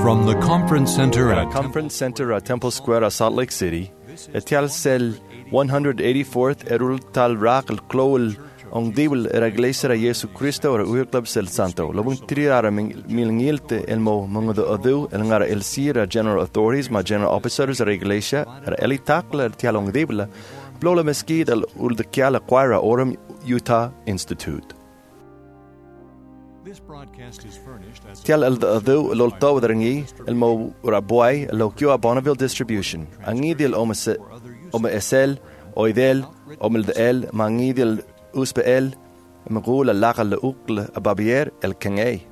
From the Conference Center at Temple Square at Salt Lake City, etial cell 184th erul tal rakal clowel on dibel iglesia a Jesu Cristo or uurklub sel santo. Lobun triara milngilte elmo mongo de adu el ngara el sira general authorities ma general officers a iglesia eli takla etial on dibla blola meskid el ul de kiala quira Orem Utah Institute. Tial el adu lolto dringi el mo raboy lo kio Bonneville distribution. Angidil ome esel oidel omel de el mangidil usbel maqul al-laqal al-uql ababier el-kengay.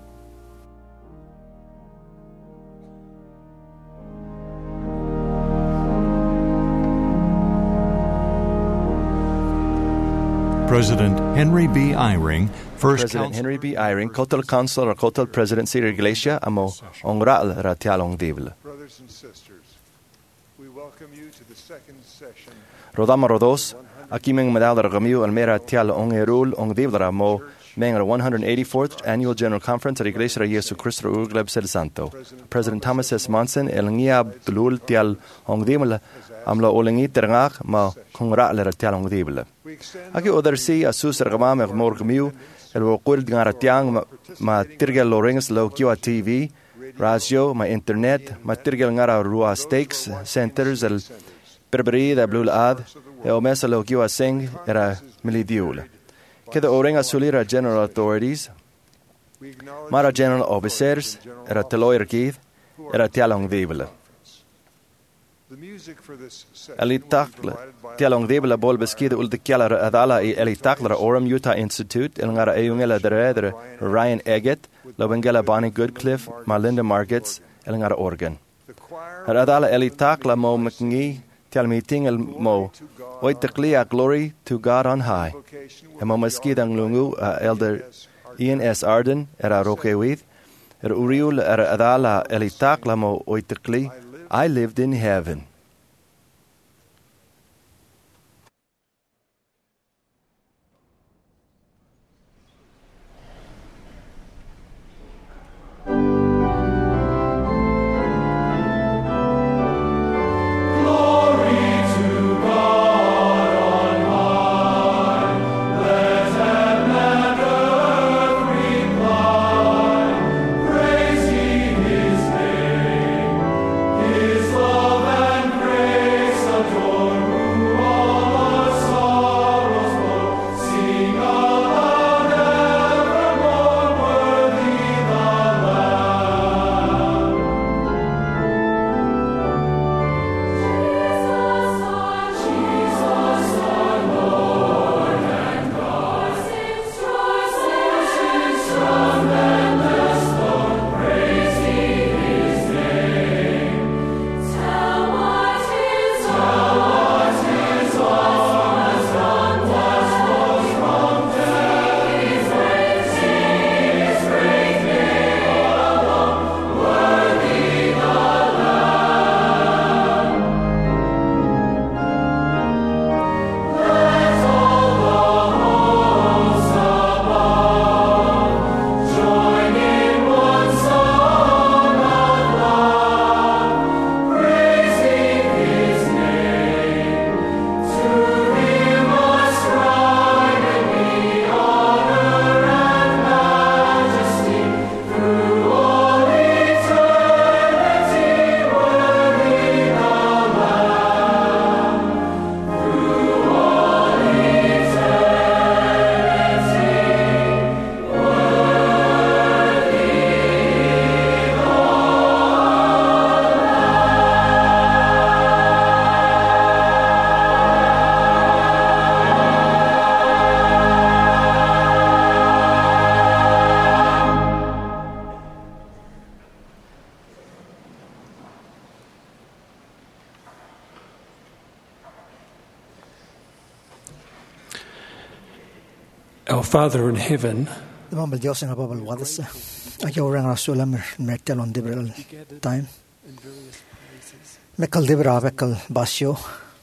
President Henry B. Eyring, President Henry B. Eyring, Kotel Council or Kotel Presidency Iglesia amo onral ratialong divle. Brothers and sisters, we welcome you to the second session. Rodama rodos, aquí men medal ramiu almera tial on erul on divra mo men 184th Annual General Conference at Iglesia Jesu Cristo Urgleb Sel Santo. President Thomas S. Monson el ngiab dulul tial on divle amla olengi terngak ma kongra le tial on divle. Aquí odersi asus rgamam mor gmiu el waqul ngaratiang ma tirgel lorings lo kiwa TV radio ma internet ma tirgel ngara rua stakes centers el berberi da blue ad e o mesa lo kiwa sing era milidiul ke the orenga sulira general authorities mara general officers era teloyer kid era tialong dibla Elitakla tialong dibla bol beskide ul de kjala adala I Elitakla Orem Utah Institute el ngara eungela der Ryan Eggett lo bengela Bonnie Goodcliffe Marlinda Margits el ngara Oregon adala Elitakla mo mkngi tial meeting el mo oit teklia glory to God on high e mo meskide ang lungu elder Ian S. Arden era rokewith uriul adala Elitakla mo oit tekli I lived in heaven. Our Father in heaven, Dimam Dios en ababal wadas. Aquí orang Rasul mertel on dibral time. Mekal dibra mekal basio.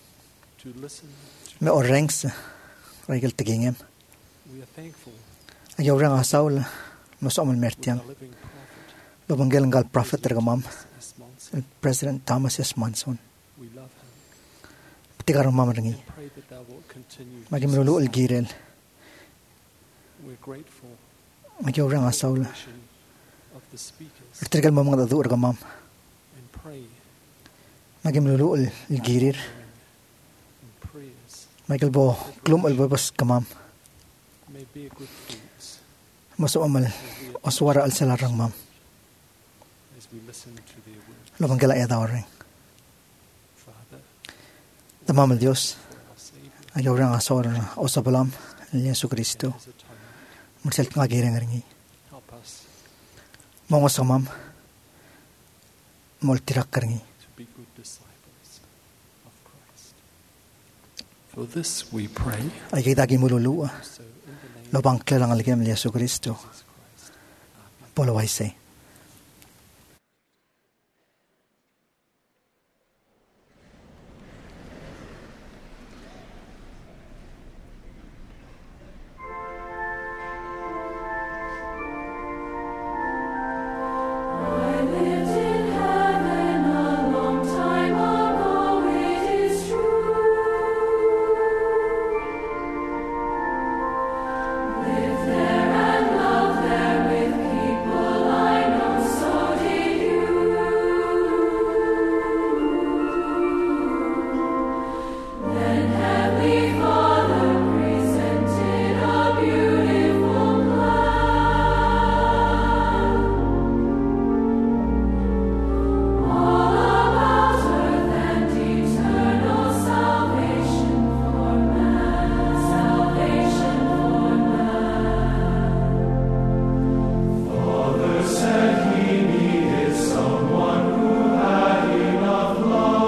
Me orangs regel tegingem. Aquí orang Saul مسؤول mertian. Babanggelang prophet tergamam S. Monson. President Thomas S. Monson. We love him. Petikarang mamarangi. And pray that thou wilt continue to Magimrulu sustain. girel. We're grateful Magyurang for the asaul. vision of the speakers Ertirgal mamang dadu ergamam. and pray Magimrulu girir. and prayers Michael Bo klum albabas kamam. may bear good fruits Maso amal oswara al salarang mam. as we listen to their word. Labanggala edawring. Father, Tamam al Dios. our Savior, Agyurang asaul osabalam. Yesu Cristo. his atonement, Mursel nga gireng ringi. help us Mongos kamam. Multirak ringi. to be good disciples of Christ. For this we pray, Ay kay dagi mululua. so in the name Lobang klelang aligam Yesu Cristo. of Jesus Christ. Amen. Polaway say. I lived in heaven a long time ago, it is true. Lived there and loved there with people I know, so did you. Then Heavenly Father presented a beautiful plan. All about earth and eternal salvation for man, salvation for man. Father said he needed someone who had enough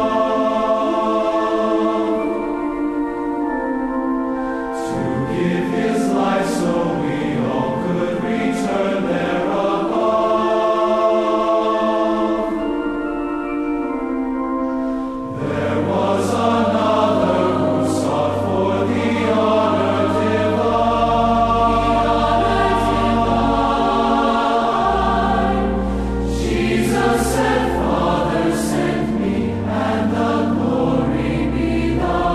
love to give his life so we all could return there above. There was another who sought for the honor divine. Jesus said, Father, send me, and the glory be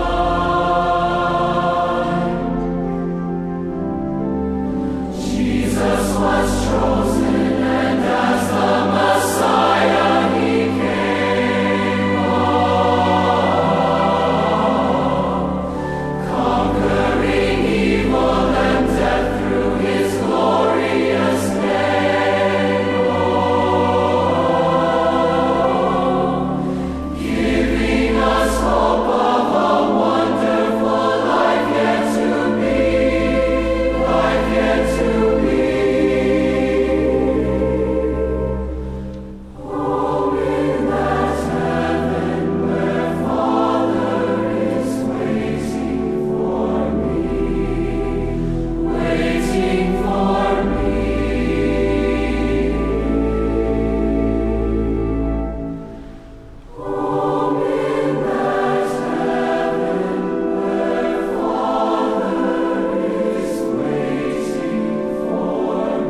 thine. Jesus was chosen, and as the Messiah he came. Conquering evil and death through his glorious name, giving us hope of a wonderful life yet to be, life yet to be. Home in that heaven where Father is waiting for me, waiting for me. Home in that heaven where Father is waiting for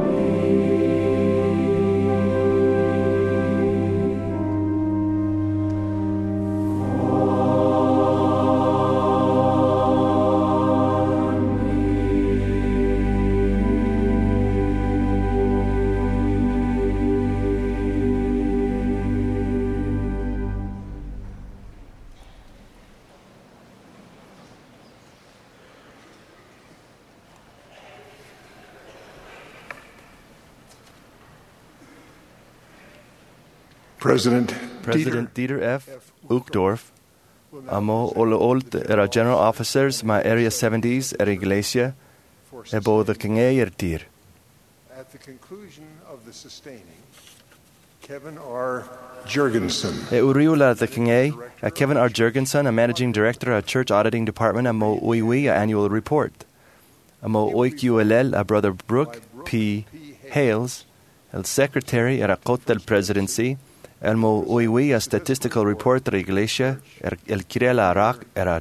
President Dieter F. Uchtdorf, amo old era general officers ma area 70s era iglesia ebo the kinge tir. At the conclusion of the sustaining, Kevin R. Jurgensen, E uriula the kinge, Kevin R. Jurgensen, a managing director at Church Auditing Department, amo uiwi a annual report. Amo oiqulel a brother Brooke P. Hales, el secretary at a Cotel presidency, elmo uiwi a statistical report de iglesia el kirela arak era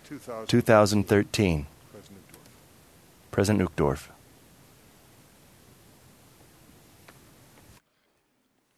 2013. President Uchtdorf.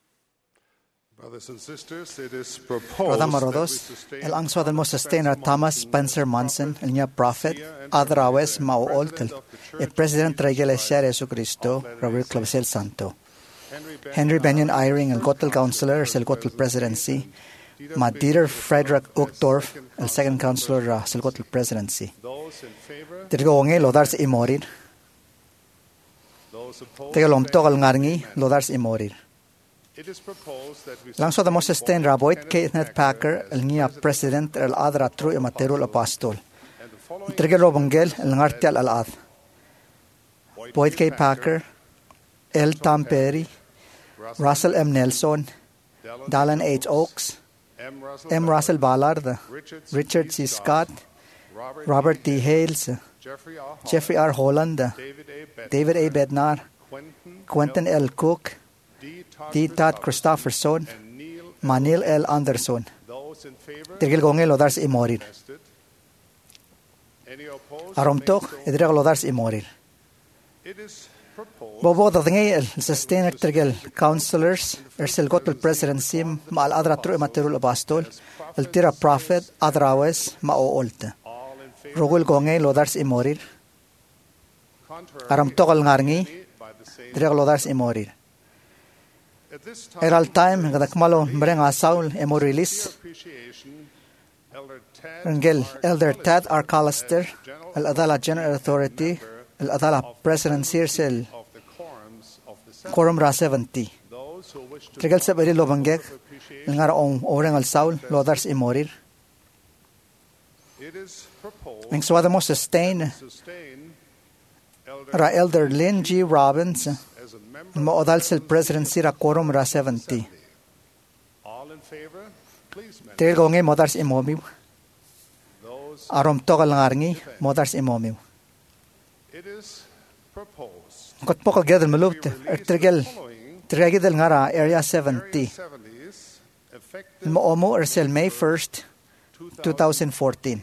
Brothers and sisters, it is Roda proposed that we Marodos, sustain el ang suadal mo sustainer Thomas Spencer Monson, el niya prophet, adrawes mauoltel, e president regel Siya Jesu Cristo, Rabbi Clubsel Santo. Henry Benyon Eyring, el Gotel Counselor, el Gotel Presidency, ma Dieter Frederick Uchtdorf, el second counselor, el Gotel Presidency. those in favor, Tirgawangay lodars imorir. those opposed. Tigalomtok al ngarngi lodars imorir. It is proposed that we Lang suadal mo sustain Raboit Kenneth Packer, el niya president, el adra tru e materul apostol. and the following Trigger Robangel, el ngartial al-ad. Boyd K. Packer, L. Tom Perry, Russell M. Nelson, Dallin H. Oaks, M. Russell Ballard, Richard C. Scott, Robert T. Hales, Jeffrey R. Holland, David A. Bednar, Quentin L. Cook, D. Todd Christopherson, Manil L. Anderson. those in favor, Tirgil gongel lodars imorir. any opposed. Aromtok, idreg lodars imorir. It is proposed Bobo ngay el sustainer tirgel counselors ersel gotul presidency ma al adra tru materul apostol el tira prophet adrawes ma oolte all in favor, rogul gongay lodars imorir contrary aram tokal ngarngi by the same. direk lodars imorir At this time, eral time gadakmalo mrenga saul emorilis appreciation, Elder Tad ngel elder Tad R. Callister el adala general authority el adala presidency ersel of the quorums of the quorum ra 70 those who wish to tirgel sabari lobangek el ngara ong orang al saul lodars imorir. it is proposed Ang suwada mo sustain sustain Elder ra Elder Lynn G. Robbins as a member. maodal sil presidency ra quorum ra 70. All in favor, please manifest. Tigil ko ngay modars imomiw. Those Arom tokal ngarngi modars imomiw. it is proposed. Kot po kagedal malupte. Tigil tigil nga ra area 70. 70s effective Moomo ersel May 1st, 2014.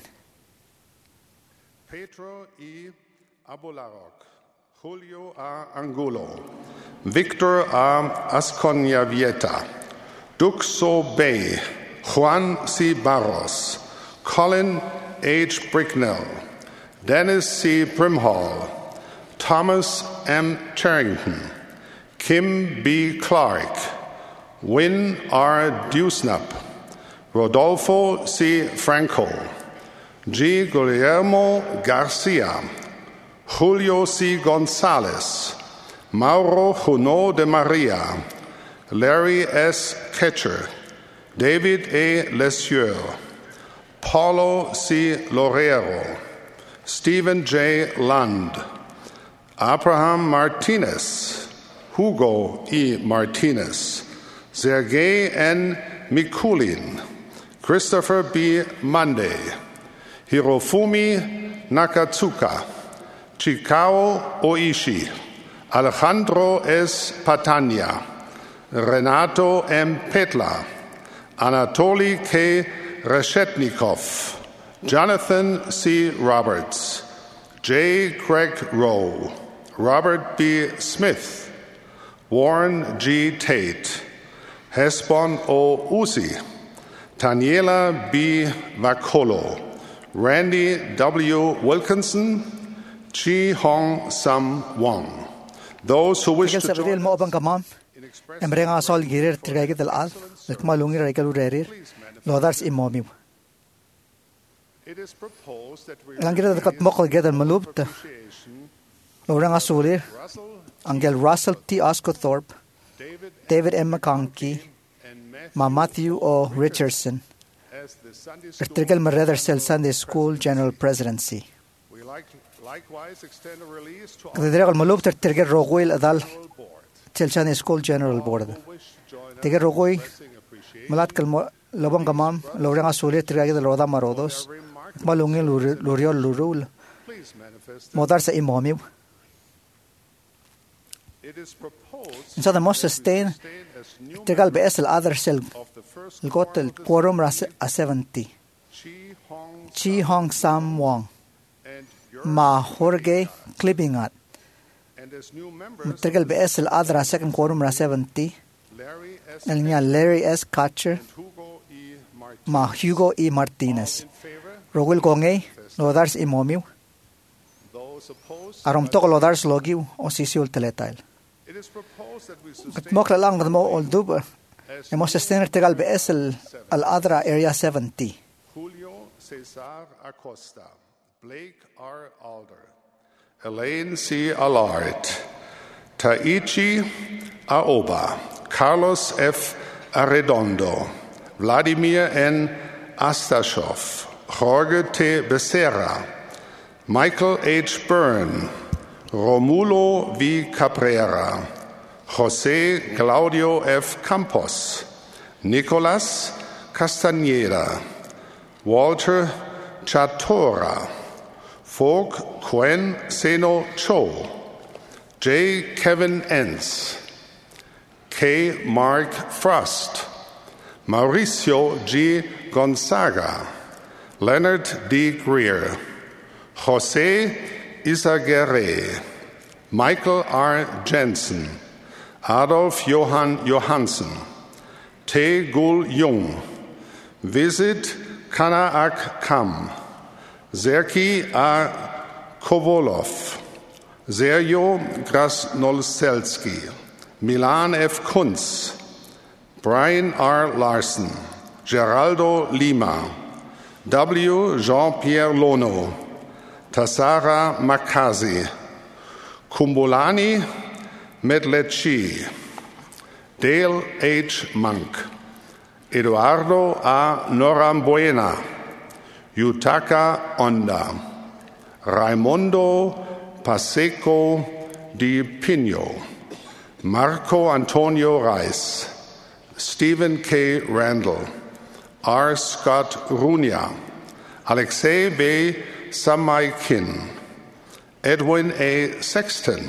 Pedro E. Abularok, Julio A. Angulo, Victor A. Asconyavieta, Duxo Bay, Juan C. Barros, Colin H. Bricknell, Dennis C. Brimhall, Thomas M. Charrington, Kim B. Clark, Win R. Dewsnup, Rodolfo C. Franco, G. Guillermo Garcia, Julio C. Gonzalez, Mauro Juno de Maria, Larry S. Ketcher, David A. Lesieur, Paulo C. Lorero, Stephen J. Lund, Abraham Martinez, Hugo E. Martinez, Sergei N. Mikulin, Christopher B. Monday, Hirofumi Nakatsuka, Chikao Oishi, Alejandro S. Patania, Renato M. Petla, Anatoly K. Reshetnikov, Jonathan C. Roberts, J. Craig Rowe, Robert B. Smith, Warren G. Tate, Hesbon O. Uzi, Daniela B. Vacolo, Randy W. Wilkinson, Chi Hong Sam Wong. Those who wish Tigil to sabari join mo obang kamam. in expressing Emrenga sol girir tigil dal al. Malungi regal urerir. Lodars imomiw. it is proposed that we Lang girir kat mo kagedal malupte. appreciation Lorang asulir. Russell, Angel Russell T. Oscothorpe, David M. McConkey, and Matthew O. Richardson, as the Sunday school. Ertigal Mareder Sel Sunday School General Presidency. We likewise extend a release to all Kadiregal malub tertirgel roguil adal board Sel Sunday School General Board. who wish to join us Tiger rogoy in appreciation malat kal lobang kamam lorang asulir tirgel roda marodos malungin luriol lurul please manifest. modar sa imomiw. It is proposed So the most sustain stayed as new tirgal bees el other sel of the first gotel quorum ras a 70. Chi Hong Chi Hong Sam Wong, and Ma Jorge Clippingat. and as new members Tirgal bees el other second quorum ras 70. Larry S. El niya Larry S. Kutcher, Hugo E. Martin. ma Hugo E. Martinez. In favor? Rogul kongay, lodars imomiw. Those opposed? Arom to lodars logiw o sisiul teletail. It is proposed that we sustain Katmok lang mo oldub. as Emo sustainer tegal bees al-adra area 70. Julio Cesar Acosta, Blake R. Alder, Elaine C. Allard, Taichi Aoba, Carlos F. Arredondo, Vladimir N. Astashov, Jorge T. Becerra, Michael H. Byrne, Romulo V. Cabrera, José Claudio F. Campos, Nicolas Castañeda, Walter Chatora, Folk Quen Seno Cho, J. Kevin Entz, K. Mark Frost, Mauricio G. Gonzaga, Leonard D. Greer, Jose Isaguerre, Michael R. Jensen, Adolf Johann Johansen, Tae Gul Jung, Visit Kanaak Kam, Serki A. Kovolov, Sergio Grasnolselski, Milan F. Kunz, Brian R. Larson, Geraldo Lima, W. Jean-Pierre Lono, Tassara Makazi, Kumbulani Medlechi, Dale H. Monk, Eduardo A. Norambuena, Yutaka Onda, Raimundo Paseco Di Pino, Marco Antonio Reis, Stephen K. Randall, R. Scott Runia, Alexei B. Samaikin, Edwin A. Sexton,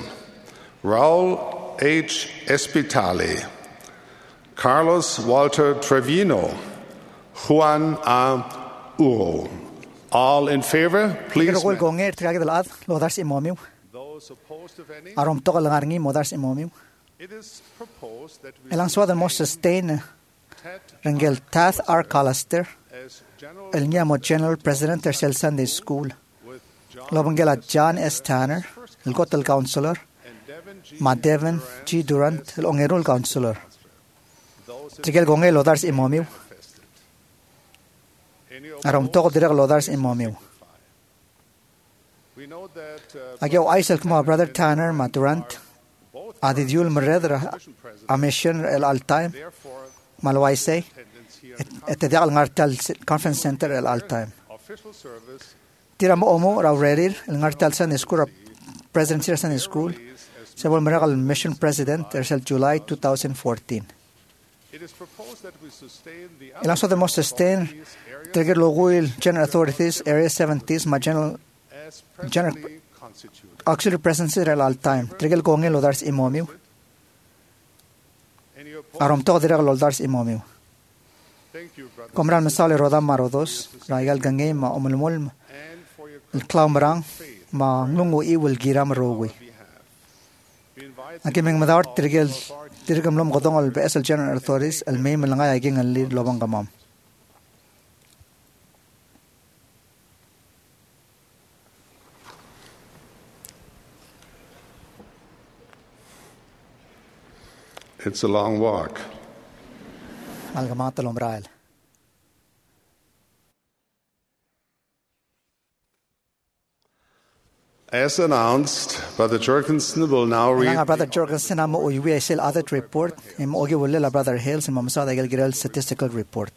Raul H. Espitali, Carlos Walter Trevino, Juan A. Uro. All in favor, please. Rogul kongay tigagid al-ad lodars imomiw. Those opposed, if any, Arom to langarngi modars imomiw. it is proposed that we Elang swada mo sustain Ted Rangel Tath R. Callister, as general el niya mo General President Tercel Sunday School. with John Lobangela John S. Tanner, el Gotel Counselor, and Devin G. ma Devin G. Durant, el Ongerul Counselor. Those Trigel kongay lodars imomiw. manifested. Any Arom to direk lodars imomiw. We know that Agyaw Isaac mo Brother Tanner ma Durant, both adidyul meredra a mission el Altaim, therefore malwaisay, attendance here et edal ngartal conference center el Altaim. official service Tira mo omo raw rerir el ngartal Sunday School President Sira Sunday School. Sebol miracle mission president el July 2014. it is proposed that we sustain the Ilang so the most sustain trigger loguil general authorities area 70s ma general as General- presently constituted. auxiliary presence el Altaim. Trigger kongel lodars imomiw. Any opposed? Arom to direk lodars imomiw. Thank you, brother. Komral mesale rodam marodos, raigal gangay ma omulmul And for your el klaumarang ma ngungu iwil giram rowi. we invite Akimeng madawar tirigam lom godong al BSL general authorities al may malangay aging al lead lobang gamam. it's a long walk. Al gamang talom rael. As announced, Brother Jorgensen will now read Nga brother Jorgensen amo uywi sil audit report im ogi wulle la brother Hales im mamsada igel girel statistical report.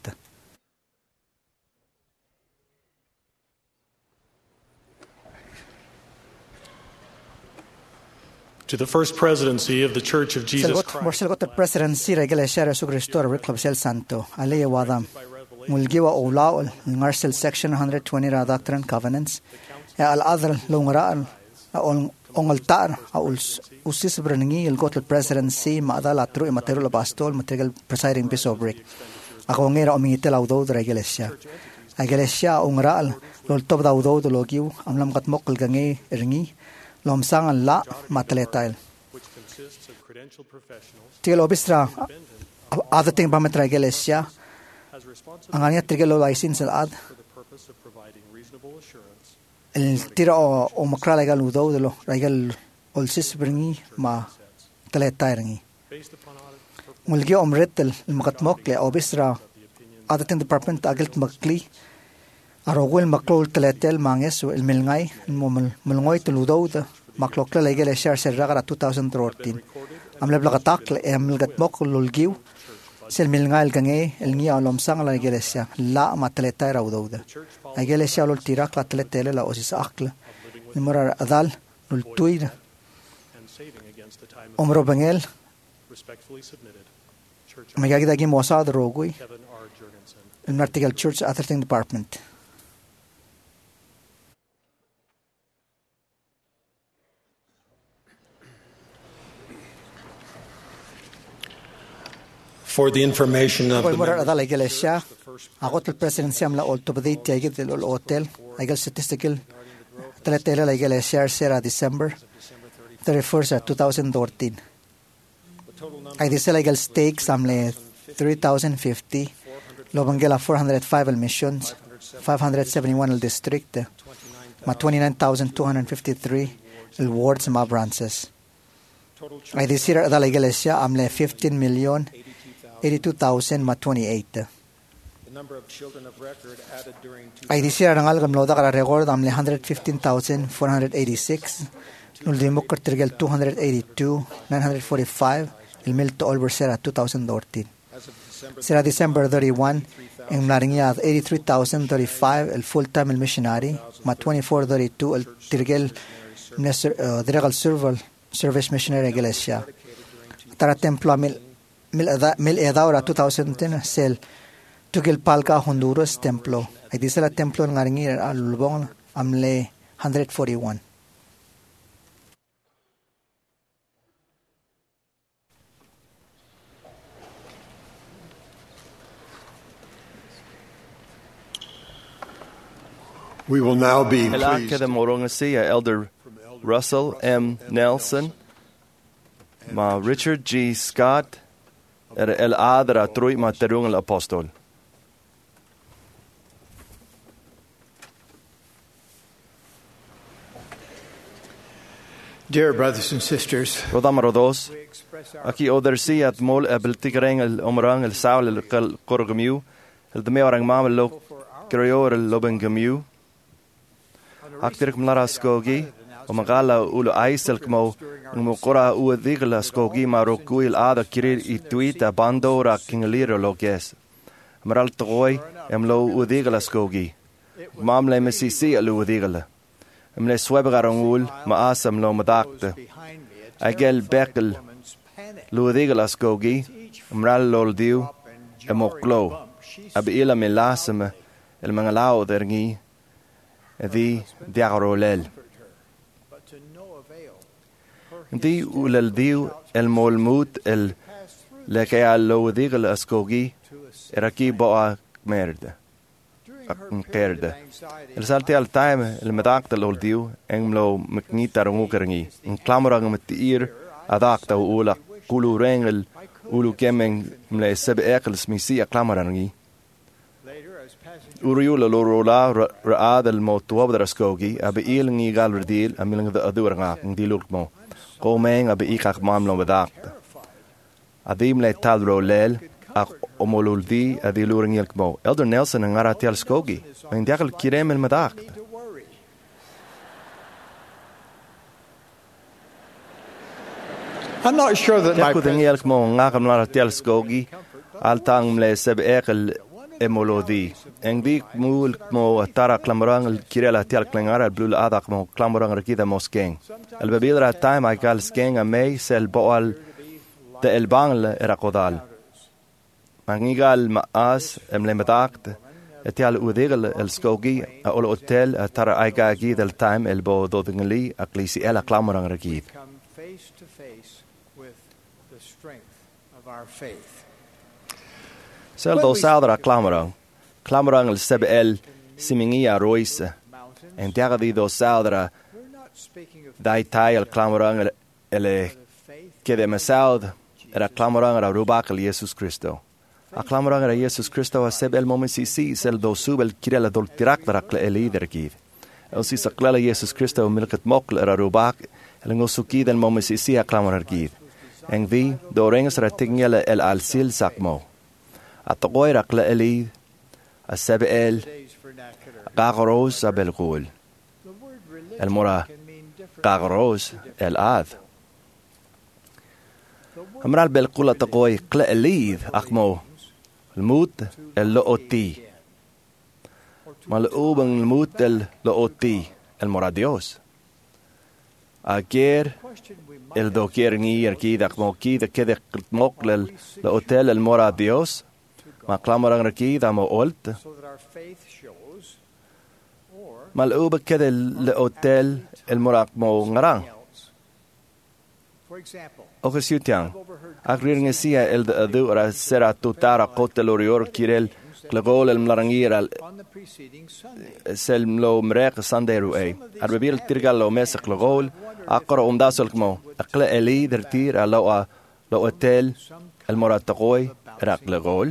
To the First Presidency of the Church of Jesus Selgot Christ, morselgot the presidency regel share su Cristo reclub sel santo ale wadam mulgiwa ulaw ngarsel section 120 ra doctrine covenants al other lungra ongal tar usis brengi el got the presidency ma da latru e matero la pastol material presiding bishopric ako ngera omitel awdo regelesia agelesia ongral lol top da awdo logiu amlam kat mokal gangi ringi lomsang la matletail which consists of credentialed professionals Tigil obistra adating pametra iglesia has responsibility ang anya tigil license al for the purpose of providing reasonable assurance el tira o makra legal udo de lo legal olsis bringi ma taleta ringi based upon audit performed mulgi omretel makatmok le obistra adating department agelt makli arogul maklol teletel manges el milngai mulngoy tuludo maklokla legal share serra 2014 amle blagatak le amlgat mok lulgiu sel milngai gange el ngi alom sang la iglesia la matleta raudo a iglesia lol tirak la teletele la osis akla nimora adal lul tuir and saving against the time of omro bangel respectfully submitted. Church magagida gi mosad rogui Kevin R. Jurgensen. el Martigal Church Atherton Department. For the information of Poi the mora members, adala iglesia agot el presidencia amla olto bedi tiagit el hotel aigal statistical teletele la iglesia sera December 31st 2014. Ay dice la stakes amle 3,050 lobangela 405 el missions 571 el district ma 29,253 el wards ma branches. Ay dice la iglesia amle 15 million 82,000 ma 28. the number of children of record added during Ay dice rangal gamlo da kara record amle 115,486 Nuldimo kartirgel 282 945 el mil to Olver sera 2014. Sera December 31 en Naringad 83,035 el full time el missionary ma 2432 el tirgel diregal service missionary iglesia. Tara templo mil edaura 2010 sel tugil palka Honduras templo. Ay dice la templo en Naringad al lubong amle 141. We will now be El pleased acta de morongasi a Elder Russell M. Nelson, ma Richard G. Scott, el adra trui ma terung el apostol. Dear brothers and sisters, Rodama rodos, we express our aquí odersi at mol abeltigreng el omrang el saul el korgamiu, el de meorang mam lo krior el lobengamiu. Aktirik mlara skogi, o magala ulo aisel kmo, mo kora uadigla skogi ma rokuil ada kirir I tuita bandora kingaliro loges. Maral troi lo uadigla skogi. Mam le mesisi alu uadigla. Le sweberang ul ma asam lo madakte. behind me Agel bekel woman's panic. luadigla skogi, mral lol diu, moklo. Abi ila me lasame, el mangalao dergi, di diarolel. But to no avail. Di ulel diu el molmut el leke al luadigla skogi, eraki boa merde. During her period of Kerde. anxiety, El salti al time el medakta lol diu, englo meknita rungukerengi. In klamorang met ir adakta ula kulu rengel ulu kemeng mle sebe ekels misi a klamorangi. later as passengers Uriula lorola raad el mo tuabdra skogi, abe il ngi galverdil amilang de aduranga ng diluk mo. Komeng abe ikak mamlo medakta. Adim le talro lel ak omoluldi adilurang yelkmo. Elder Nelson ang aratial skogi. Ang diakal kirem el medakta. to worry. I'm not sure that my Jaku den yelk mo ngakam lara tel skogi altang mle seb ekel emolodi. Eng dik mul mo tara klamorang el kirela tel klangara el blul adak mo klamorang rakida mo skeng. El bebidra time I gal skeng a mei sel boal de el bangle era kodal. Mangigal ma as emle medakt etial udigel el skogi a ol hotel a tara aiga gid el time el bo dodingli a klisi ela klamorang rakid. come face to face with the strength of our faith. Sel do saudra klamorang el seb el simingia roise, en terra di do saudra We're not speaking of dai tai el klamorang el que de Masaud era clamorang era rubak al Jesus Cristo. A clamorang era Jesus Cristo a seb el moment si sel do sub el kirel dol tirak dara kle elider gid. El si saklela Jesus Cristo milket mokl era rubak el ngosuki del moment si a clamor gid. En vi do rengs era tingele el al sil sakmo. A togoy ra kle elid a seb el gagros a belgul. El mora gagros el ad. Amral belgul a togoy kle elid akmo. الموت اللؤتي ملؤوب الموت اللؤتي المراديوس أكير الدوكير نير كيدا كموكيدا كده مقلل لأوتيل المراديوس ما كلامران كيدا ما قلت ملؤوب كده لأوتيل المراقمو نران Okasiutiang, akrir ngesia el de ra sera tutara kotel orior kirel klagol el mlarangir al sel mlo mrek sanderu e. Arbebil tirgal lo mes klagol akra umdasol kmo. Akla eli dertir alo lo hotel el morataqoy ra klagol.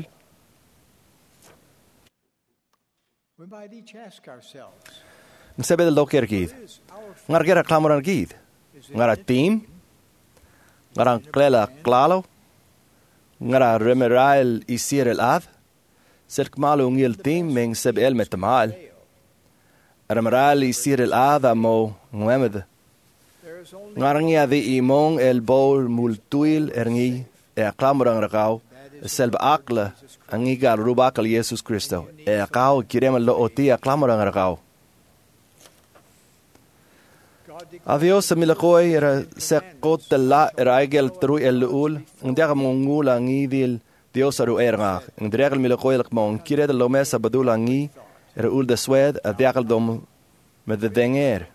Nsebed lo kergid. Ngargera klamoran gid. Ngara team Ngarang klela klalo, ngara remerail isir el ad, serk malo ngil team meng seb el metamal. Remerail isir el ad amo nguemed. Ngarang ya di imong el bol multuil erngi aklamorang rakau, selb akla angigal rubakal Jesus Cristo. Akau kirem lo oti aklamorang rakau. Adios milakoy era sekot la eraigel tru el ul ndia mongula ngidil Dios aru erga ndregel milakoy lakmon kired lo mesa badula ngi era ul de swed adiakel dom met de denger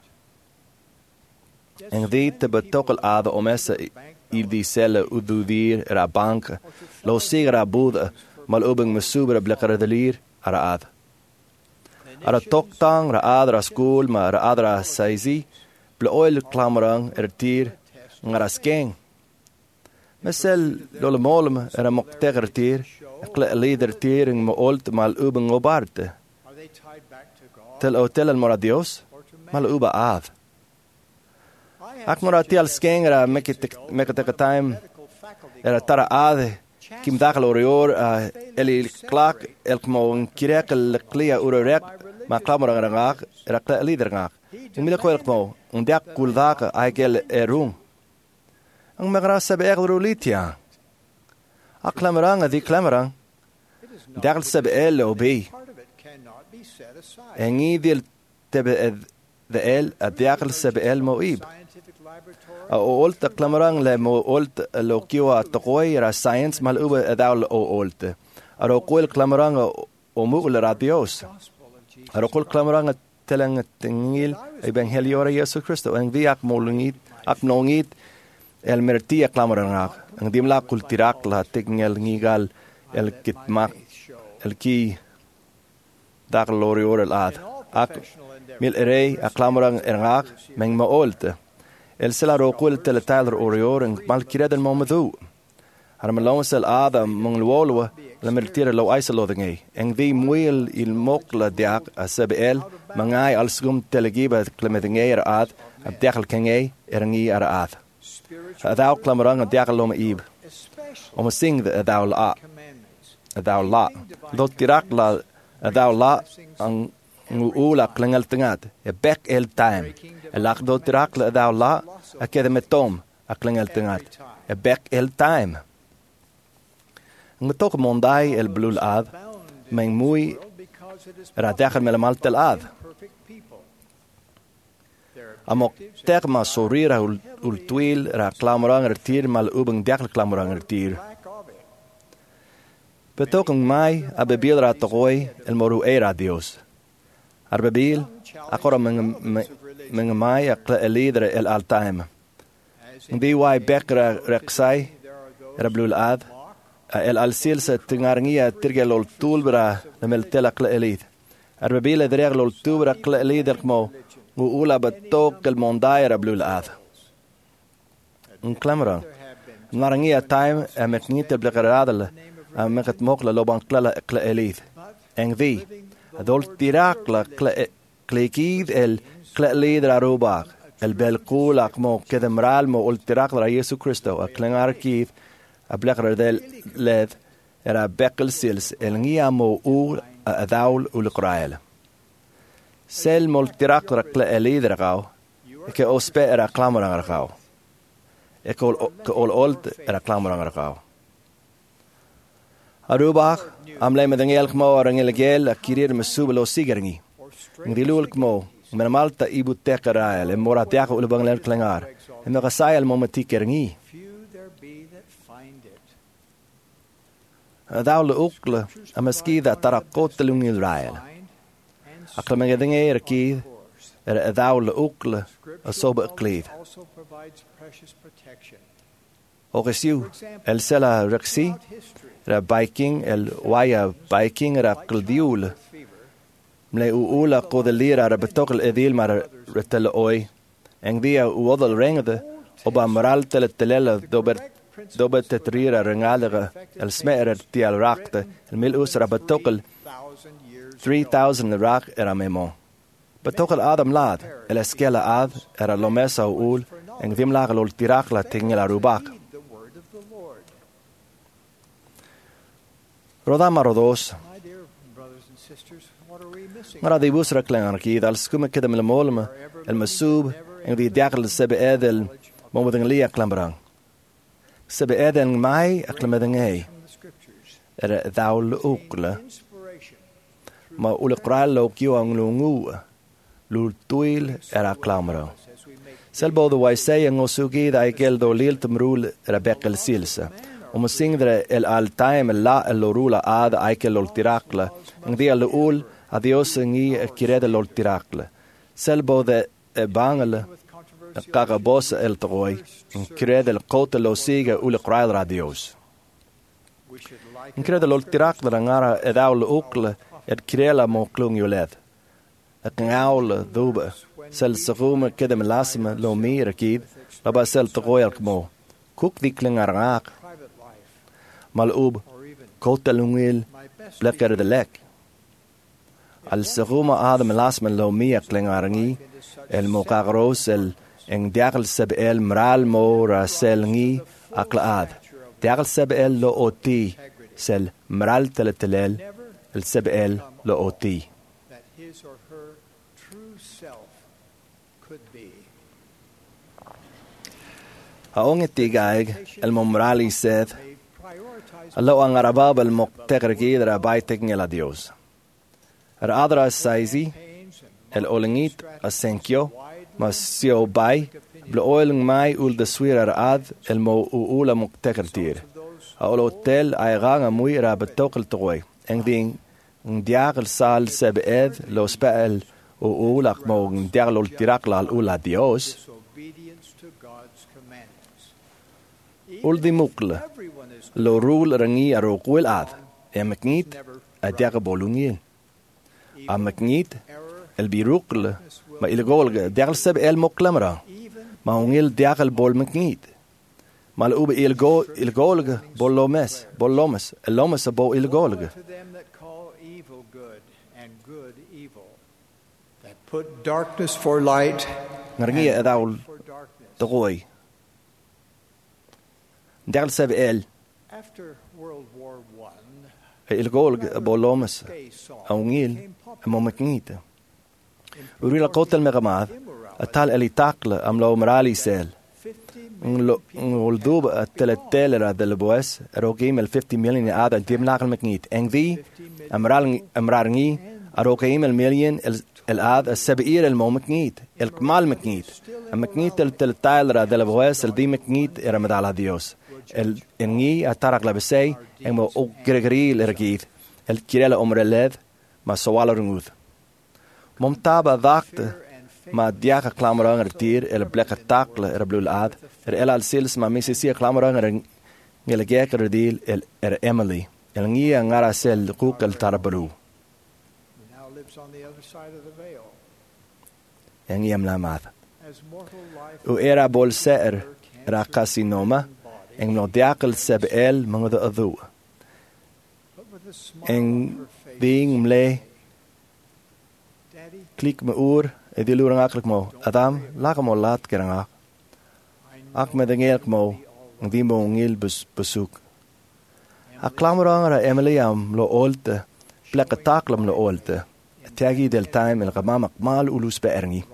en dit te betokkel ade omesa il di selle ududir era bank lo sigra bud mal obeng mesuber blekker de lir ara ad ara toktang ra adra school ma ra adra saizi oil klamorang tier ngaraskeng. Mesel lole molm mokteger tier, leader tier in mo old mal ubeng obarte. Tel hotel el moradios, mal uba ad. Ak morati al skeng meketek time tara ad kim dakel orior eli klak el kmo kirek el klia urerek ma klamorang ngak leader ngak. Mila kwelkmo undak kuldak aigel erung. Ang magrasa be erulitia. Aklamrang adi klamrang. Dakal sab el obi. Engi dil tebe the el adakal sab el moib. A olt aklamrang le mo olt lokiwa tokoy ra science mal uba adal o olt. Aro kwel klamrang o mugul radios. Aro kwel klamrang telang tingil evangelio Jesus Cristo en viak molungit aknongit el mertia klamorangak ang dimla kultirak la tingel ngigal el kitmak el ki dak lorior el ad ak mil erei aklamorang erngak meng maolte el selaro kul teletal orior en malkired el momadu armalons el ada monglwolwa la mertia lo isolodingai en vi muil il mokla diak asbel mangai alsgum telegiba klemedingeir ad abdekhl kengei erngi ar ad adau klamrang abdekhl lom ib om sing the adau la do tirak la adau la ang ula klengel tingat e back el time elak do tirak la adau la akedemetom aklengel tingat e back el time ngtok mondai el blul ad meng mui ra dakhel mel tel ad amok terma sorira ul twil ra klamrang retir mal ubeng dakhel klamrang retir betokeng mai abebil ra toy el moru era dios arbebil akora meng mai akla elidre el altaim di wai bekra reksai ra blul ad el alsil se tingarngia tirgel ol tulbra nemel telakla elid arbabile dreg ol tulbra kla elid mo ula betok el mondaira blul ad un klamra Narangia time met niet te blekeradel met het mogelijk loban kle elith. En wie? Adol tirakla klekid el kle leder arubak. El belkulak mo kedemral mo ul tirakla Jesu Christo. A klengar kiv a blekeradel led era bekel sils el ngia mo a daul ul Israel. Sel mol tirakla kle leder gau. Ke ospe era klamrang gau. Ik ol old reclamer gau. Arubach am le med ngel kmo arangel gel akirir mesubelo sigeringi. Ngilul kmo men malta ibu tekarael moratia ul bangler klengar. En ga sael momenti keringi. Daule ukle amaskida tarakot lungil rael. Aklamenge dinge erki daule ukle asobe kleed. Ogesiu el sela rexi ra biking el waya biking ra kldiul mle uula qodelira ra betokl edil mar retel oi en dia uodel rengde oba moral telela dobet tetrira rengalere el smerer tial rakte el mil usra betokl 3000 rak era memo betokl adam lad el eskela ad era lomesa uul en dim lagelol tirakla tingela rubak Rodama rodos. Mara di busra klengar ki dal skume kedem el molme el masub en di diagel sebe edel momodeng lia klambrang. Sebe edel mai aklamedengei. Daul ukle. Ma ul qral lo kiu anglungu. Lul tuil era klambrang. Selbo de waisei ngosugi da ikel do lilt mrul rebekel silse. Om singre el altaim la el lorula ad aikel ol tirakle. En dia le ul adios ngi kirede lol tirakle. Selbo de bangele kagabos el troi. En kirede el kote lo siga ul krail radios. En kirede lol tirakle ngara edaul ukle et kirela mo klung yoled. Et ngaul dube. Sel serume kedem lasme lo mir kid. Laba sel troi mo. Kuk di klingarak. Malub kotelungil blekker de lek. Al seruma adem lasmen lo mia klingarangi el mokagros el en diagel seb el mral mo raselngi aklaad. Diagel seb el lo oti sel mral teletelel el seb el lo oti. Aongetigaig el momrali seth Allo ang arabab el moktegregi dra baitek ngela Dios. Adra saizi el olengit asenkyo mas sio bai blo oiling mai ul de swira ad el mo ula moktegretir. Al hotel airanga muy ra betokel troi. En ding diagel sal seb ed lo spel ula mo diagel tirakla al ula Dios. Ul di mukle lo rul rangi arokwil ad maknit adiaga bolungil maknit el birukle ma ilgolge diagal seb el moklamra ma ungil diagal bol maknit mal ube ilgolge bollomes elomes bo ilgolge put darkness for light rangi adaul troi diagal seb el After World War I, ilgolge bollomes ungil momeknite urila kotel megamad atal elitakle amlo morali sel ngoldub ateletelera del boes rogim el 50 million ad dim nagel meknit engdi amrarngi rogim el million el ad sebeir el momeknit el kmal meknit meknit el teletelera del boes el dim meknit era medala Dios el engi atarak la besei en mo gregril ergid el kirela omreled ma sowalerungud momtaba dakte ma diaka klamrang ertir el blekker takle blul ad el al sils ma misisi klamrang ngel geker deal el Emily el ngi ngara sel kukel tarbaru now lives on the other side of the veil. engi amlamat u era bolser ra casinoma eng no diakal seb el mga da adu. Eng ding mle klik me oor e di lurang aklik mo Adam laka mo lat kerang ak me dengelk mo ng di mo ngil besuk. Aklamorang ra Emily am lo olte plek taklam lo olte tagi del time el kamamak mal ulus beerngi.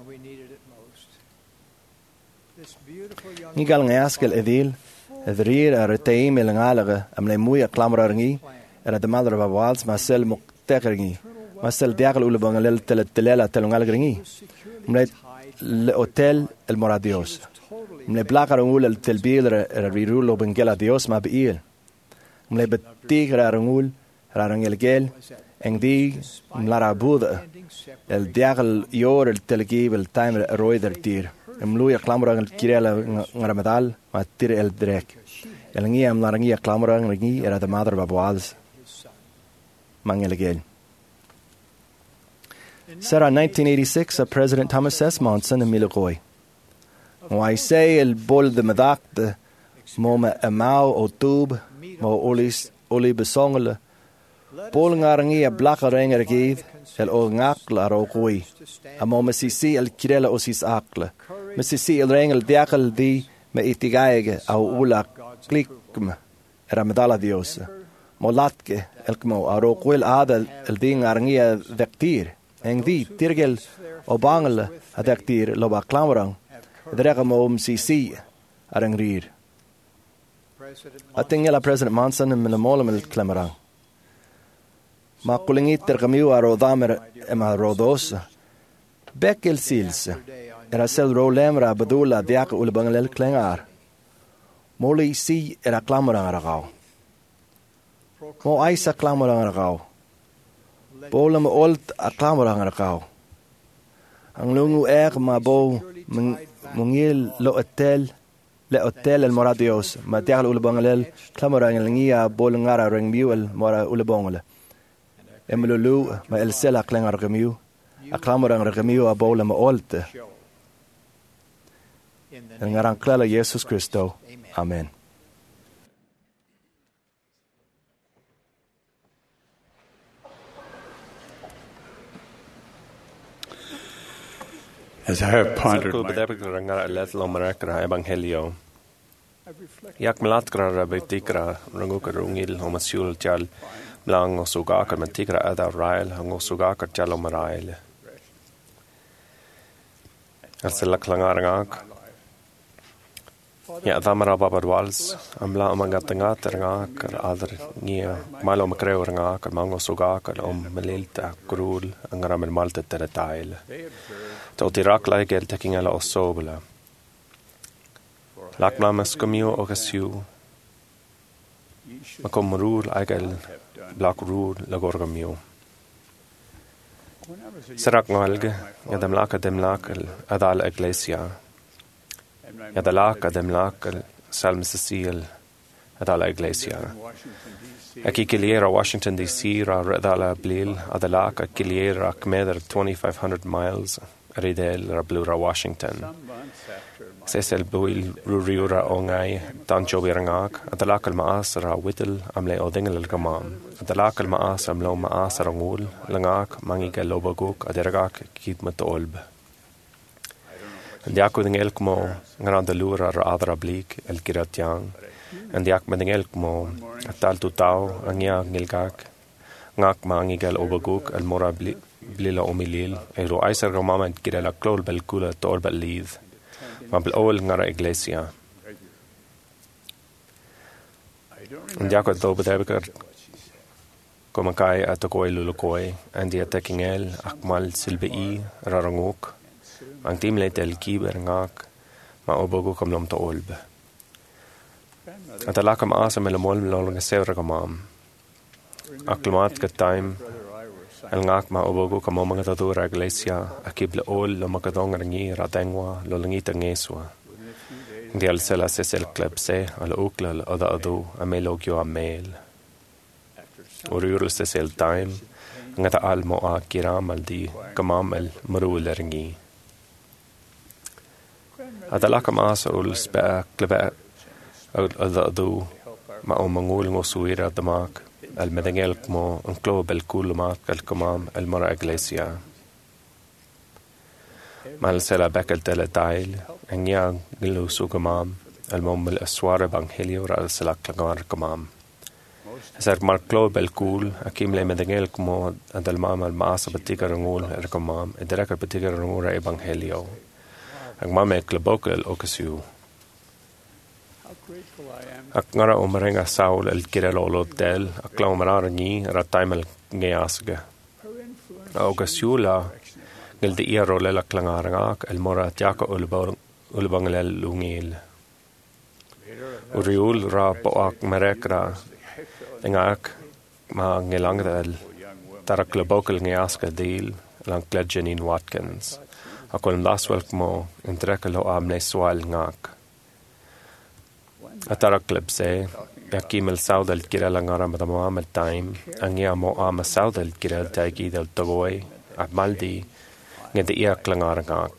Nigal ngaskel edil edrir reteim el ngalige am le moeie klamorarngi de madre va wals ma sel muktekergi ma sel diagal ulubang lel telela telungalgringi mle hotel el moradios mle blakar ul el telbiler rirulo bengela dios ma biil mle betigra rungul rarangel gel eng di mlara buda el diagal yor el telgib el timer roider tir mluya klamorang el kirela ngaramedal ma tir el drek el ngi am larangi klamorang ngi de madre va wals Mangelegel. Sarah 1986 President Thomas S. Monson in Milagoi. I say el bol de medak de mo mau o tube mo oli besongele bol ngarangi a blaka renger gid el o ngakla ro koi a mo mesisi el kirela osis akle mesisi el rengel diakal di me itigaige au ula klikm era medala dios mo latke elkmo aro kwel adel el ding arngia dektir eng di tirgel o bangel adektir lo ba klamrang dregamo MCC arangrir atingela President Monson en milmolem el klamrang ma kulingit tergamiu aro damer ema rodos bekel sils era sel rolemra badula diak ul bangel el klengar moli si era klamrang aragao mo aisa klamorang arakaw. Bola mo olt a klamorang arakaw. Ang lungu ma bo mungil le hotel el moradios ma dial ulbangalel klamorang el ngia bol ngara reng miul mora ulbongole. Emlulu ma el sela klengar gemiu a klamorang gemiu a bola mo olt. El ngarang klala Jesus Christo. Amen. As I have pondered Evangelio. Jak melatkra rabetikra ranguka rungil homasiul jal blang osugaka mantikra ada rail hangosugaka jalo marail. Arsela klangarangak. Ja damara babadwals amla amangatangak adar nia malo makreuringak mangosugaka melilta grul angaramel malta teretail. Tot Irak laigel taking ala osobla. Lakmamas comio ogasiu. Macom rule aigel black rule lagorgamio. Serak ngalge yadamlaka demlakal adal iglesia. Yadalaka demlakal Salm Cecil adala iglesia. Aki kiliera Washington DC ra adala blil adalaka kiliera akmeder 2,500 miles. Ridel Rablura Washington. Sesel buil ruriura ongai tancho birangak adalakal maas ra whittle amle odingel gamam adalakal maas amlo maas rangul langak mangigel lobaguk aderagak kitmat olb. Ndiak udingel kmo ngrandalura ra adra blik el kiratiang ndiak medingel kmo atal tutao angya ngilgak ngak mangigel obaguk el morabli blila omilil ero aiser romaman kirela klol belkula tol belid mabel ol ngara iglesia ndiako do bedebeker komakai atokoi lulukoi andi atakingel akmal silbi raranguk ang timle tel kiber ngak ma obogo kamlom to olb atalakam asamel mol lolong sevragamam aklumat ka time el ngak ma obogo kamo mga tadura iglesia akibla ol lo makadong rangi radengwa lo langita ngeswa ndi al sela sesel klepse al ukla al ada adu amelogyo amel ururul sesel time ngata al mo a kiram al di kamam el marul rangi adalaka ma ul spa kleba al-da'du ma umangul ngosuira damak al-medengel mo ang globe el-kulumak al-kumam al-mara iglesia. Mal sela bekel tele tail ang yang gilu sugamam al-mom al-aswar evangelio ra sela klagar kumam. Ser mar globe el-kul akim le medengel mo adal-mam al-maasa batigar ngul el-kumam edireka batigar ngul evangelio. Ang mame klabokel okasiu. Ak ngara umarenga saul el-kirelo del ak la umarara ni rataimel ngeasga. Okasiula gildi iero lela klangarangak el-mora tiaka ulbangel lungil. Uriul ra poak merekra engak ma ngelangdel tarak klabokel ngeasga deal lang Janine Watkins. Ako laswelk mo intrekalo amne swal ngak. Atarak klebse yakimel saudel kirel ngara madamam el time angia mo ama saudel kirel tagi del togoy amaldi ngede ia klangar ngak.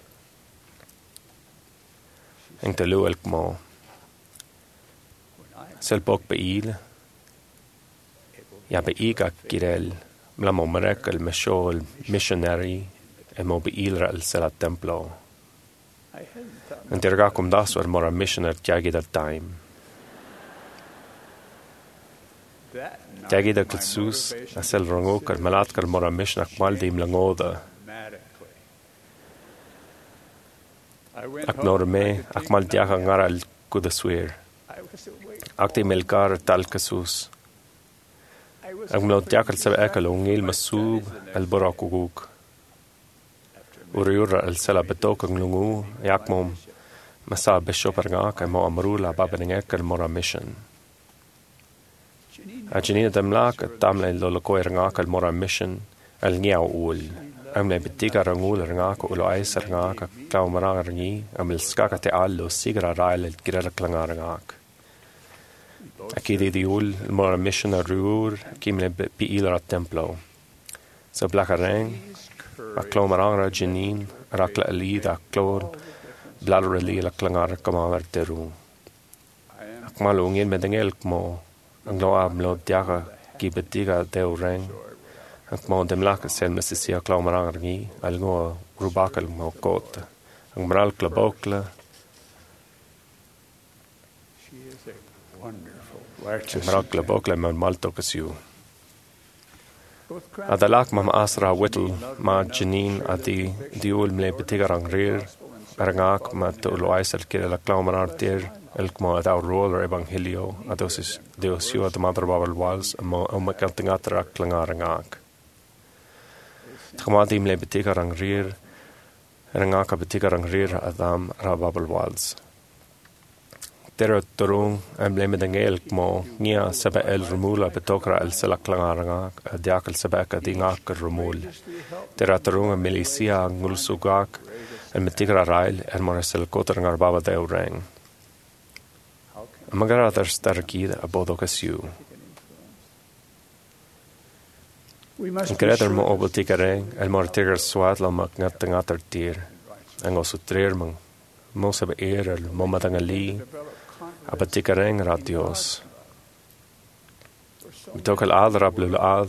Engtelu elk mo selbok beil ya beiga kirel mlamo merekel meshol missionary emo beilra el sela templo. Intergakum das or mora missioner tiagi del time. Tiagi del Sus a selvrango kar malat kar mora missioner maldi mlangoda. Ak norme ak mal tiaga ngara el kudaswir. Akti melkar tal kasus. Ak mlo tiakal sabe ekal ungil masub el borakuguk. Uriura el sela betok ang lungu yakmom masa beshoparngak ay mo amrula babaningek el mora mission. A Janina demlak at tamle lolokoy rangak el mora mission el ngiaw ul. Amle betiga rangul rangak ulo aisa rangak klaw marang rangi amil skaka te allo sigra rail el girela klangar rangak. Akidi di ul el mora mission a ruur kimle biila at templo. So blakarang a klomarang Janine rakla alid a klor bladder ali la klangar kamaver teru. Akmalungin medengel mo ang loa mlo diaga kibetiga deureng. Akmo demlak sen mesisia klomarang rangi algo rubakal mo kot. Ang maral klabokla. Maral klabokla man malto kasiu. Adalak mam asra whittle ma Janine adi diul mle betigarang rir arangak ma tulo aisel kira la klaumanar tir el kmo at our roller evangelio adosis deosio at mother babel walls mo makantingatra klangarangak. Tkamadi mle betigarang rir arangak betigarang rir adam ra babel walls. Tero turung emble medengel mo nia sebe el rumula betokra el sela klangaranga diakal sebeka dingak rumul. Tero turung milicia ngulsugak el metigra rail el moresel kotrangar baba deureng. Magara der starkid abodokasiu. Increder mo obotikareng el mortiger swat la makngatangater tir. Angos utrermang mo sebe el momatangali abatikareng ra Dios. Bitokal ad rablul ad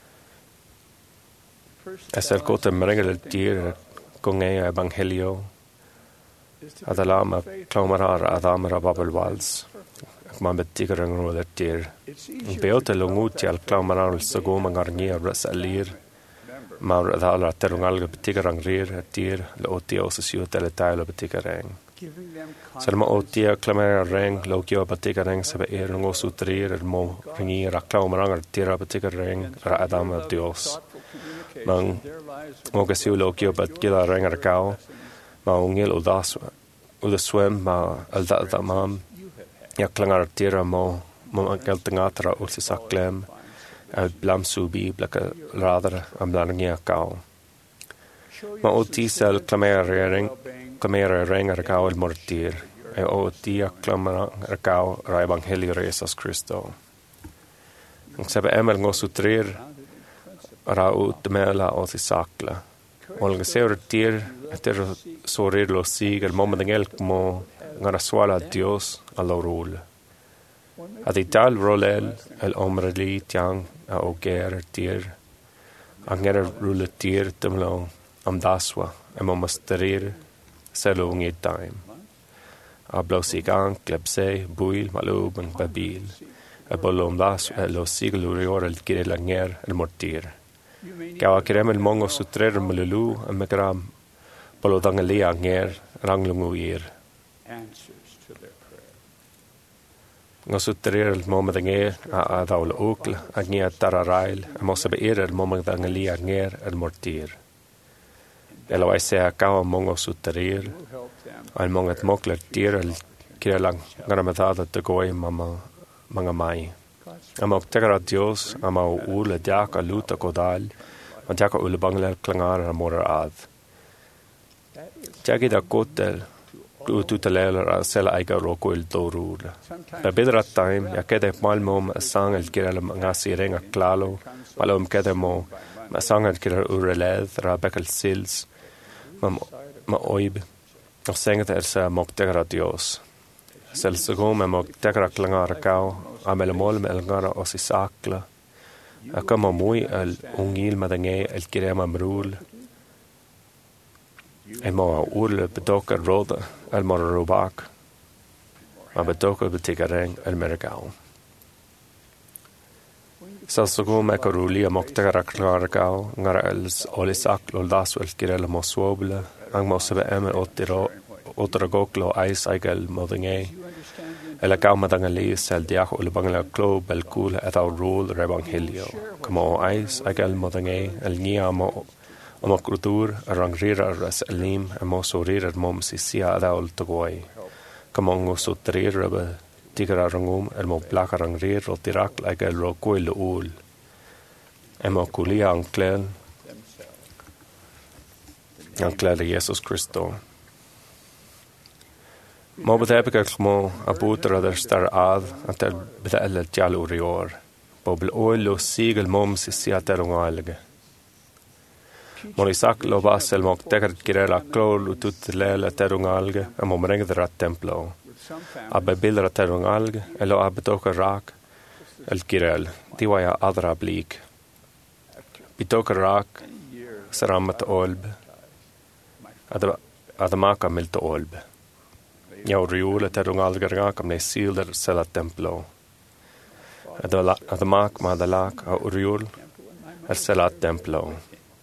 es el kote merengel el tir con ea evangelio adalama klaumarar adamra babel wals man betikareng ro el tir beote longuti al klaumarar el sagoma garnia ras alir mar adala terungalga betikareng rir tir lo otios siu teletailo betikareng Selma otia klamera reng lokio batika reng sebe ngo sutrir el mo ringi ra klaumarang tira batika reng ra adama Dios. Mang ngokasiu lokio batkila reng rakao ma ungil udaswem ma alda mam ya klangar tira mo geltengatra ulsisaklem al blam subi blaka radar am langia kao. Ma otisel klamera reng rakao el mortir. E o tia klamera rakao ra evangelio Jesus Cristo. Ang sabi emel ngosutrir ra utmela otisakla. Olga seur tir eter sorir lo sig el momedengel mo ngara swala Dios a lo rúl. A di dal rolel el omrali tiang a o ger tir, a ngera rúla tir dymlo am daswa am o masterir selo ngi daim. A blosi gang glebse buil malub ang babil, a bolom das e lo sigilurior el gire la nger el mortir. Gawa kirem el mongo sutrer mululu a megram bolo dangalia nger ranglunguir. Ngo sutrer el momadangé a daul okl a ngia tararail a mosabe el momadangalia nger el mortir. Elo ai se a gawa mongo sutrer al mongat mokler tir el kirelang ngaramadada te goi mga mai. Amok tegara Dios ama ule diak a luta kodal a diak a ule bangler klangar a morar ad. Diak da kotel ututeleler a sela aiga roko il dorul. Ba bedra time ja kede malmom a sang el kirel ngasi renga klalo malom kede mo ma sang el kirel ureled ra bekel sils ma oib og senget sa mok tegara Dios. Sel segom mok tegara klangar kau amel mol mel ngara osisakla. Akama muy el ungil madangé el kirema mrul. Emo urle bedoka roda el morarubak. Ma bedoka betigareng el mergau. Sel segom ekoruli mok tegara klangar kau ngara el olisak loldas el kirela moswoble. Ang mosabe eme otragoklo ais aigel modangé. Ela gau madangali sel diach ule bangla glob el cool et au rule rebanghilio. Como ais agel modangé el nia amo kultur rangrira ras elim amo sorir mom sisia adaul togoi. Como ngo sutrir rebe tigra rangum el mo plaka rangrir o tirak agel ro koil ul. Emo kulia anklel Jesus Christo. Mo bedebig mo a búter adar star ad at er bedel dial urior. Bobl oil lo sigel mom si aterungalige. Mo isak lo basel mok tegert girela klol utut lele terungalge a mom rengder at templo. A bebilder at terungalge elo abetoka rak el girel diwaya adra blik. Bitoka rak saramat olb. Adamaka milt olb. Jau riule terungalgerga kam ne silder sela templo. Adamak madalak a uriul sela templo.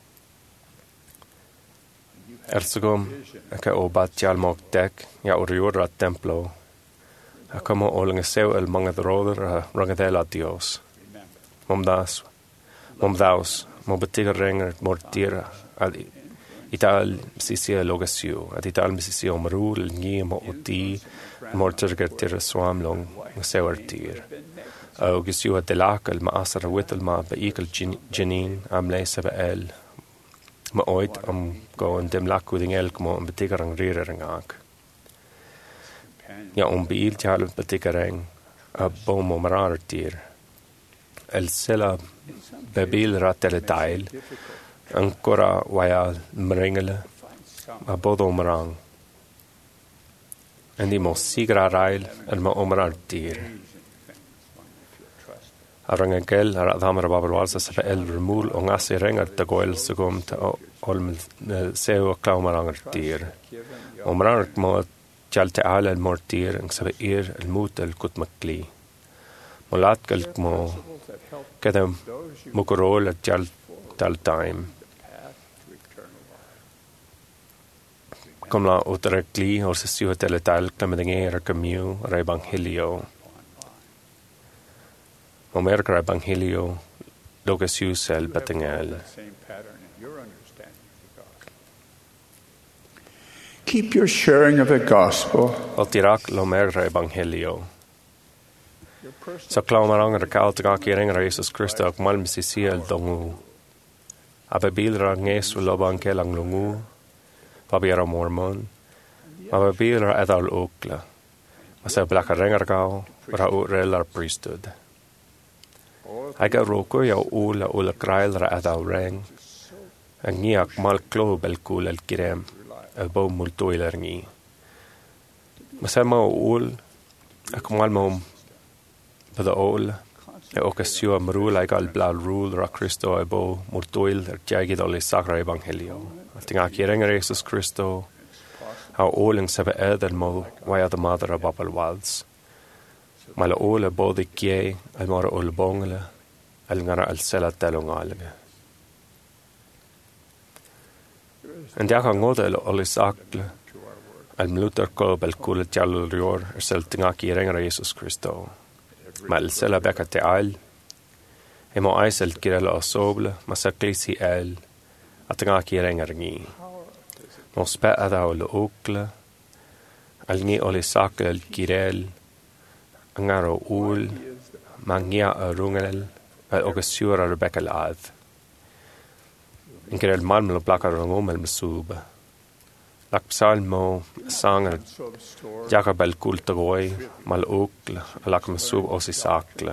Ersugum ka obat jalmok dek ja uriul at templo. Akamo olinge seu el mangad roder rangadela Dios. Momdaus mobetiger renger mortira al Ital sisia logasiu, at ital misisia omrul ngiem o di morterger tira swamlong sewertir. Augisiu at delakal ma asar witel ma beikal janin am leise el. Ma oid am go en dem lakuding elk mo am betigarang rirering ak. Ja beil tial betigarang a bom omrartir. El sela bebil ratele tail. Ancora waya mringele a bodo marang. En die mo sigra rail en ma omrar dir. A rangengel a damer babalwalsa sa el remul o ngasi rengar ta goel sugum ta olmel seu klaumarangar dir. Omrar mo jalte ala el mortir ang sabi el mut el kutmakli. Molatkel mo kedem mukurol at jal tal time. Kom la uterekli or se siu teletal klamedengera kamiu rebanghelio. Omerka rebanghelio logasiu sel betengel. Keep your sharing of the gospel. Altirak lomer rebanghelio. Sa klaumarang rekautga kiring Jesus Christo ak malmisi siel dongu. Ababil ranges ulobang kelang lungu. Pabiera mormon. Ababil edal okla. Masa blaka rengargao ra urelar priesthood. Aga roko ya ula krail ra edal reng. Ang niak mal klob el kul el kirem. El bo multoiler ngi. Masama o ul, ac mwal mom bydda ol, o gasio am rŵl ag al blal rŵl ra Cristo e bo mwrdwyl diagid ole sacra evangelio. Ting ac i'r engar Jesus Cristo, a ol yng sef edd mo waiad y madr a babal wads. Mae la ol e bod i gie al mor ol bongle, al ngara al sela delong alge. En diach ang ngode ole sakle, al mluter kob al kule tjallul rior sel ting ac i'r engar Jesus Cristo. Ma el sela becca te al, e mo aisel kirela o soble, ma sa glisi el, a ting ac i'r engar ngi. Mo spe adha o le okle, al ngi ole sakle al kirel, angar o ul, ma ngia a rungel, al ogasiura Rebecca laad. In kirel malmel o blakar rungom el mesube. Lak psalmo, sanger, Jacob el kultagoi, mal okle, lak mesub osi sakle.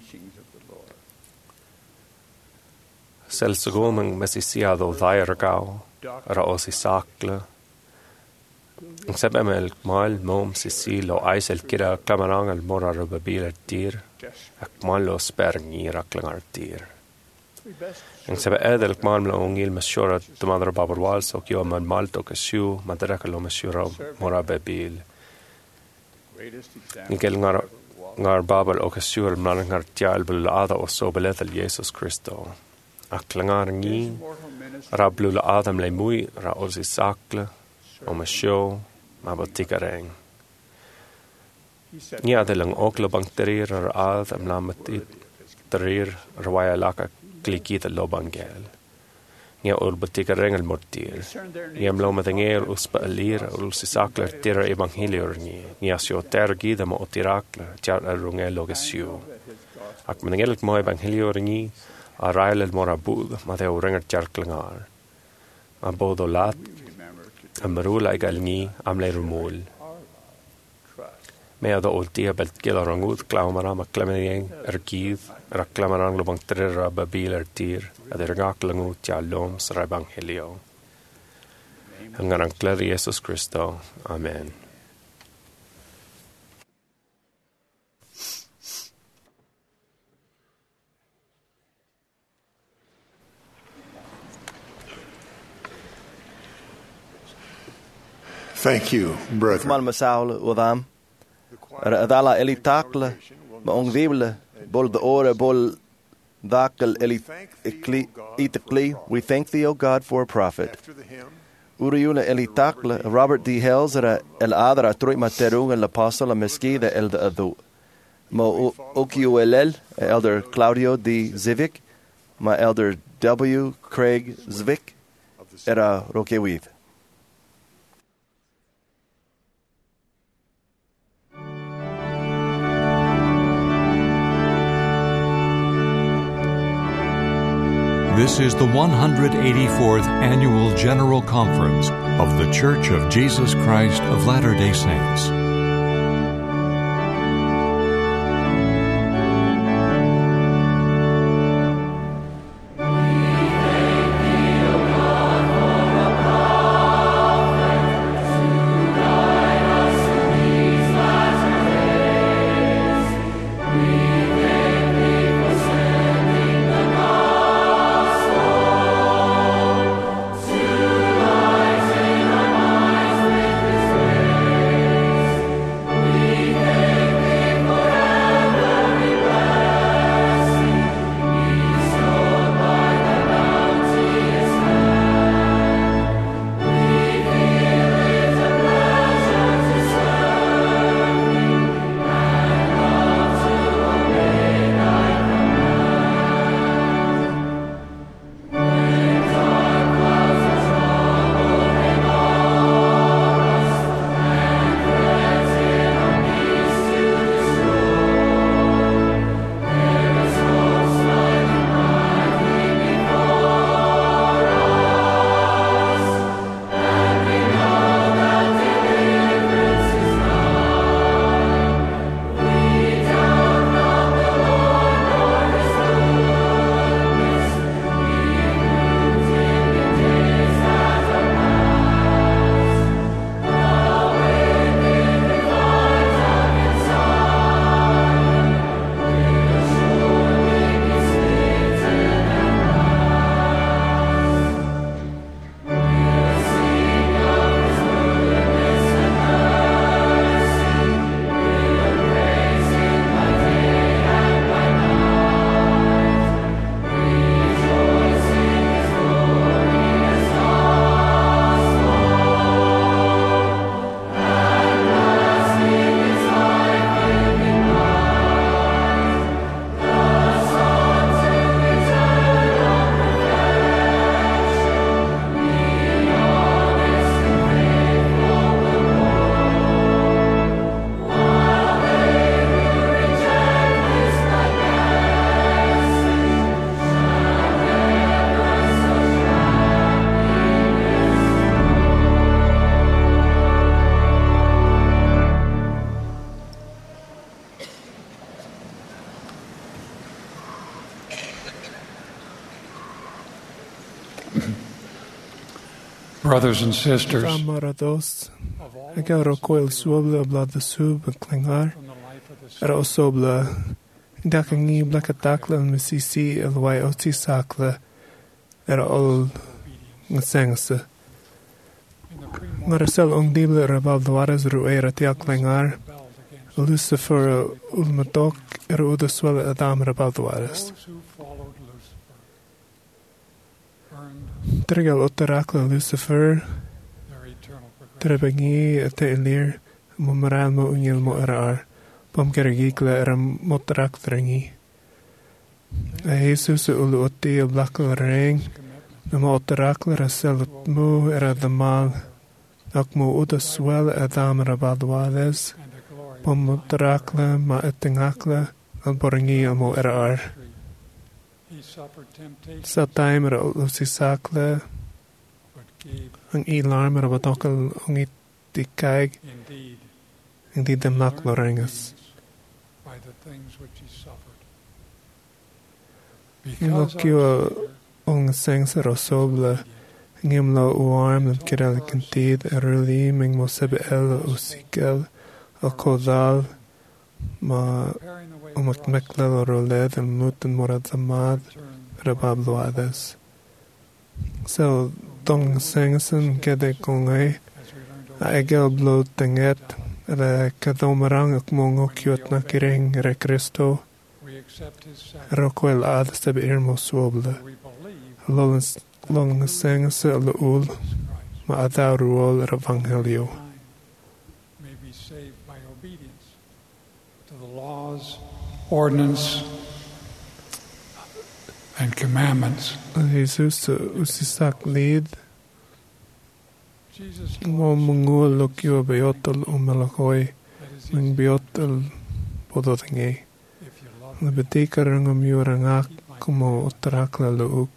Sel segomeng mesi siado dhair gau, ra osi sakle. Ang seb emel mal mom sisil o aisel kira klamarang el mora rubabil dir, ak mal lo sper ngira klangar dir. Ang sebe edel kman mla ongil mesjora de madra babar wals och jag man malt och sju madra kalo mesjora mora bebil. Ingel ngar babal och sju man ngar tial bel ada och so beletel Jesus Cristo. Aklangar ngi rablu la adam le mui ra osi sakle o mesjo ma botikareng. Ni adelang oklo bangterir ra adam lamatit terir rawaya laka klikita lobangel. Nia urbatika rengel mortir. Nia mloma dengel uspa alir ulsi sakler tira evangelior ni. Nia sio tergida mo otirakler jar rungel logesio. Ak menengel mo evangelior ni a rail el morabud ma de renger jar klangar. Ma bodo lat amrula egal ni amle rumul. Mea da oltia belt gila rangud klaumara ma klemeneng ergiv klamarang lobang trera babil ertir ad ergak langu tia loms rabang helio. Hangarang kled Jesus Cristo. Amen. Thank you, brother. Mal masaul udam. Adala elitakle ma ongdible bol de ore bol dakel itakli. We thank thee, O God, for a prophet. Uriula elitakle Robert D. Hells el adra truit materung el apostle meskida el de adu. Mo okiuelel Elder Claudio D. Zivik, ma Elder W. Craig Zvik era rokewith. This is the 184th Annual General Conference of The Church of Jesus Christ of Latter-day Saints. Brothers and sisters, Amarados, Agaro coil swabla blood the sub and clingar, Rosobla, Dakangi blackatakla and Missisi and Wyoti sakla, all Sangsa. Marcel Ongdibler above the waters Ruera Tiaklingar, Lucifer Ulmatok, Erudaswell Adam above the waters. Trigal Otarakla Lucifer, Trebagi, Telir, Mumaralmo Unil Morar, Pomkergikla Ram Motrak Drangi. A Jesus Uluoti, a Blackle Ring, the Motarakla, a Selot Mu, era the Mal, Akmo Udaswell Adam above the waters, Pomotarakla, Maetingakla, Alborangi, Almo Erar. Sa time er Lusisakle ang ilarm er batokal ang itikag hindi demnak lorengas Ngokyo ang sengsa rosobla ngimlo uarm ng kirel kantid eruli ming mosebe el usikel al kodal ma umatmeklel roled and mutan morad zamad rabab loades. So dong sengsen kede kongay aegel blo tenget re kadomarang akmongo kyot na kiring re Kristo rokwel ad sebe irmo swobla long sengse luul ma adaruol evangelio. Laws, ordinance, and commandments. Jesus usisak lid mo mungul lokyo beotol umalakoy ng beotol podotinge na betikar ng umyurangak kumo utrak la luuk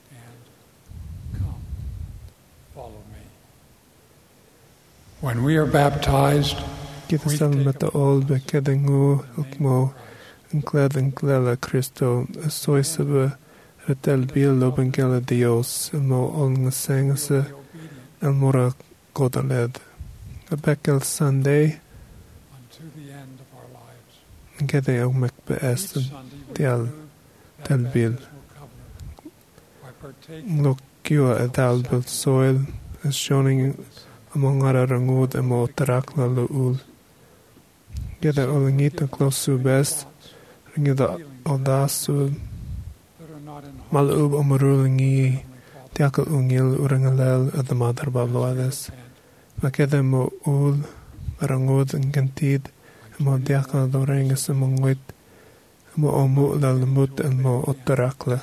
when we are baptized kita salmata ol bekedengu ukmo incled la Cristo soy sebe retel bil lobengela Dios mo ol sengse el mora kodaled a bekel Sunday gede og mekbe est tel bil lokio edal bil soil is showing among other rangud emo tarakla luul Gede olingita closu best, ringida audasu, malub omurulingi, tiakal ungil urangalel at the mother babloades. Makede mo ul, arangud and gantid, mo diakal dorengas among wit, mo omu lalmut and mo otarakla.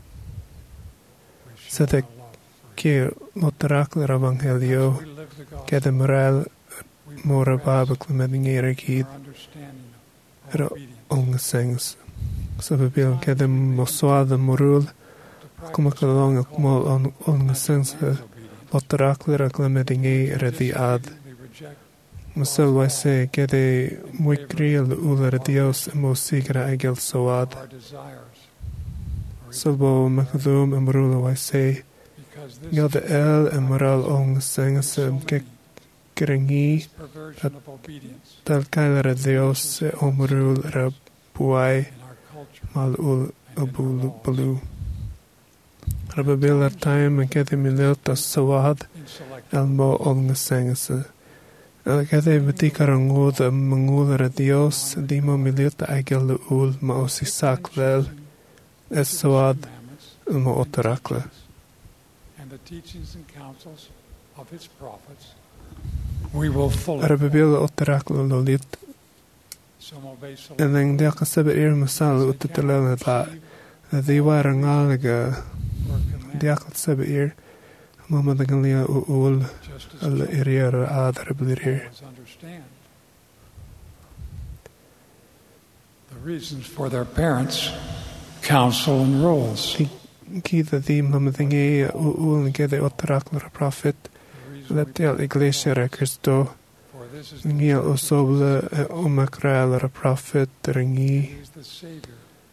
Sete ki otarakla evangelio, gede moral, Mora baba klemedingere kid era ongesengs so bebil kedem mosoada morul kuma kalong akmol ongesengs lotrakler klemedingere di ad Masel waise kede muikriel uler Dios mosigra egel soad Sobo makadum amrula waise Gelde el emoral ongesengs Kirangi tal kaila Dios omrul rabuai malul abulu balu rababil time kete milota sawad elmo ongesengse kete betikarangud mangul Dios dimo milota agel ul ma osisaklel es sawad elmo otarakle and the teachings and counsels of his prophets we will fully Arabibil otaraklo lolit and then the Kasabe masal utatelela that they were angalaga the Kasabe Mama the Galia ul al area adarablir the reasons for their parents counsel and rules Kita the Mama the ul get the otaraklo prophet Leptel Iglesia re Cristo Ngia osoble omakral re prophet ringi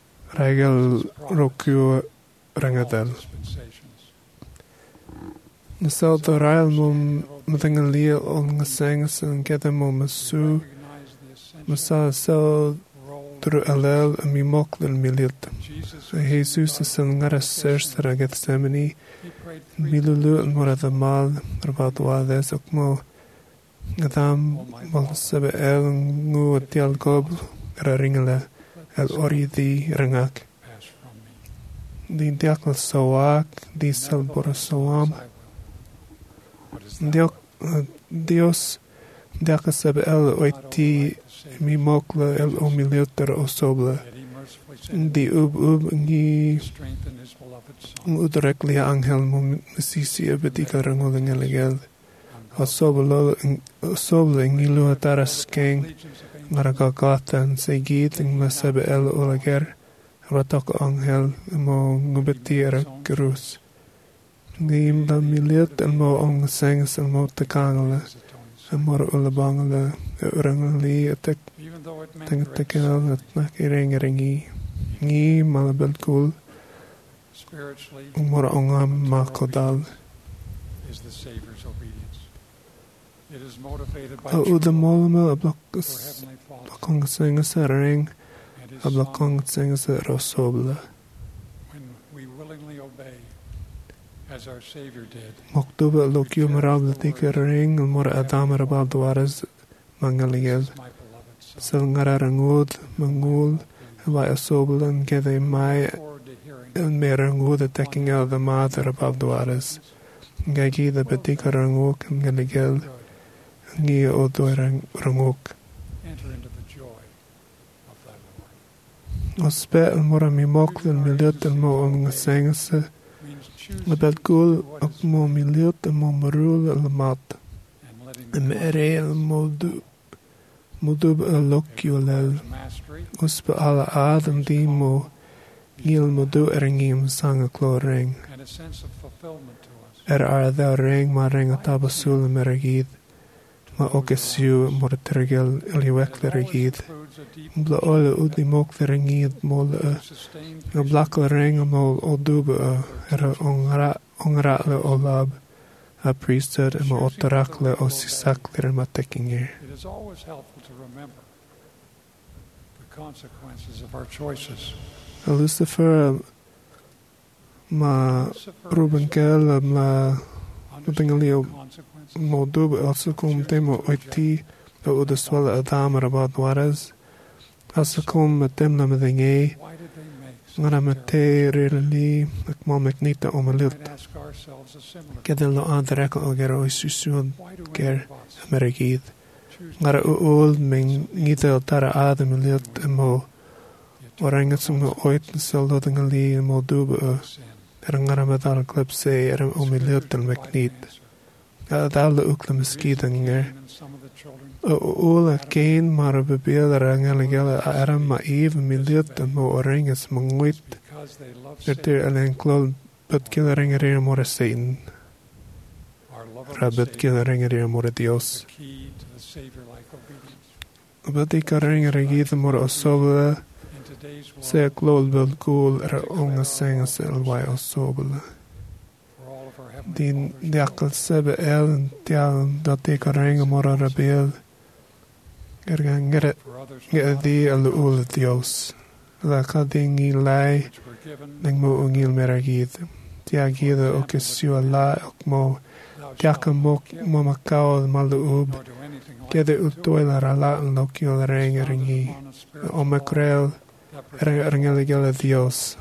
Regel rokyo rangadel Nasal dorail mum matangalia on sangas and get mo masu masa sal dru alel mi mokl milit. Jesus san ngara search ra Gethsemane milulu and morada mal rabadwa des okmo Adam mal sabe el ngu tial gob ra ringala el oridi rangak. Di diakal sawak di salbora sawam. Dios diakal sabe el oiti mi mokla el omilioter osobla. Di ngi udrekli angel mo misisi abetika rangoling elegel. Osobla ngi lua taras keng maragagatan segit ng masabe el olager. Ratok angel mo ngubeti era krus. Ngim da miliet mo ong sengs mo tekangala. Amor ulabangala urangali atek tekel at nakirengi. Ngi malabel kul. Umor ongam makodal. Udamolma ablakong sengs ring. Ablakong sengs rosobla. Moktuba lokyo marabla ring mor adam rabal duaras mangaligel. Salngara rangud mangul by osobla and gede mai and merangud attacking out the mother above duaras. Gagi the betika ranguk and galigel. Ngi odo ranguk. Ospe mora mi mokl miliot mo ang sengs label kul ak mo miliot mo marul almat mere modub lokulel ospe ala adam di mo gil modu eringim sang kloreng the ring ma ring atabasul meragid ma okesiu mortergel eliweklerigid bla ole udi moklerigid mol a blakle ring mol oduba ongra le olab a priesthood ma otarakle osisakler matekinger. It is always helpful to remember the consequences of our choices. Lucifer ma Ruben Kel ma Bengalio Modub also come temo oiti o udaswala Adam rabad waras also come temna medenge ngara mate really akmo meknita omalut kedel lo andrek ogero isusun ker amerikid ngara old men ngita tara adam lut mo orangat sum oit solo dengali modub ngara metal clipse er omilut el meknit Dal ook de miskiedinger. Ola geen maar bebeel rangeligele aram ma even miliet mo oranges manguit. Er alleen klol bet kileringer more Satan. Rabet kileringer more Dios. Bet ikaringer gide more osobele. Se klol bel cool onga sengas elwai osobele. Din diakal sebe el tial dat ik ringa mora rabel geret di al ul Dios la kadingi lai ning mo ungil meragid tiagida okesio la okmo tiakal mo makao malub kede utoila rala lokio ringa ringi omekrel ringa Dios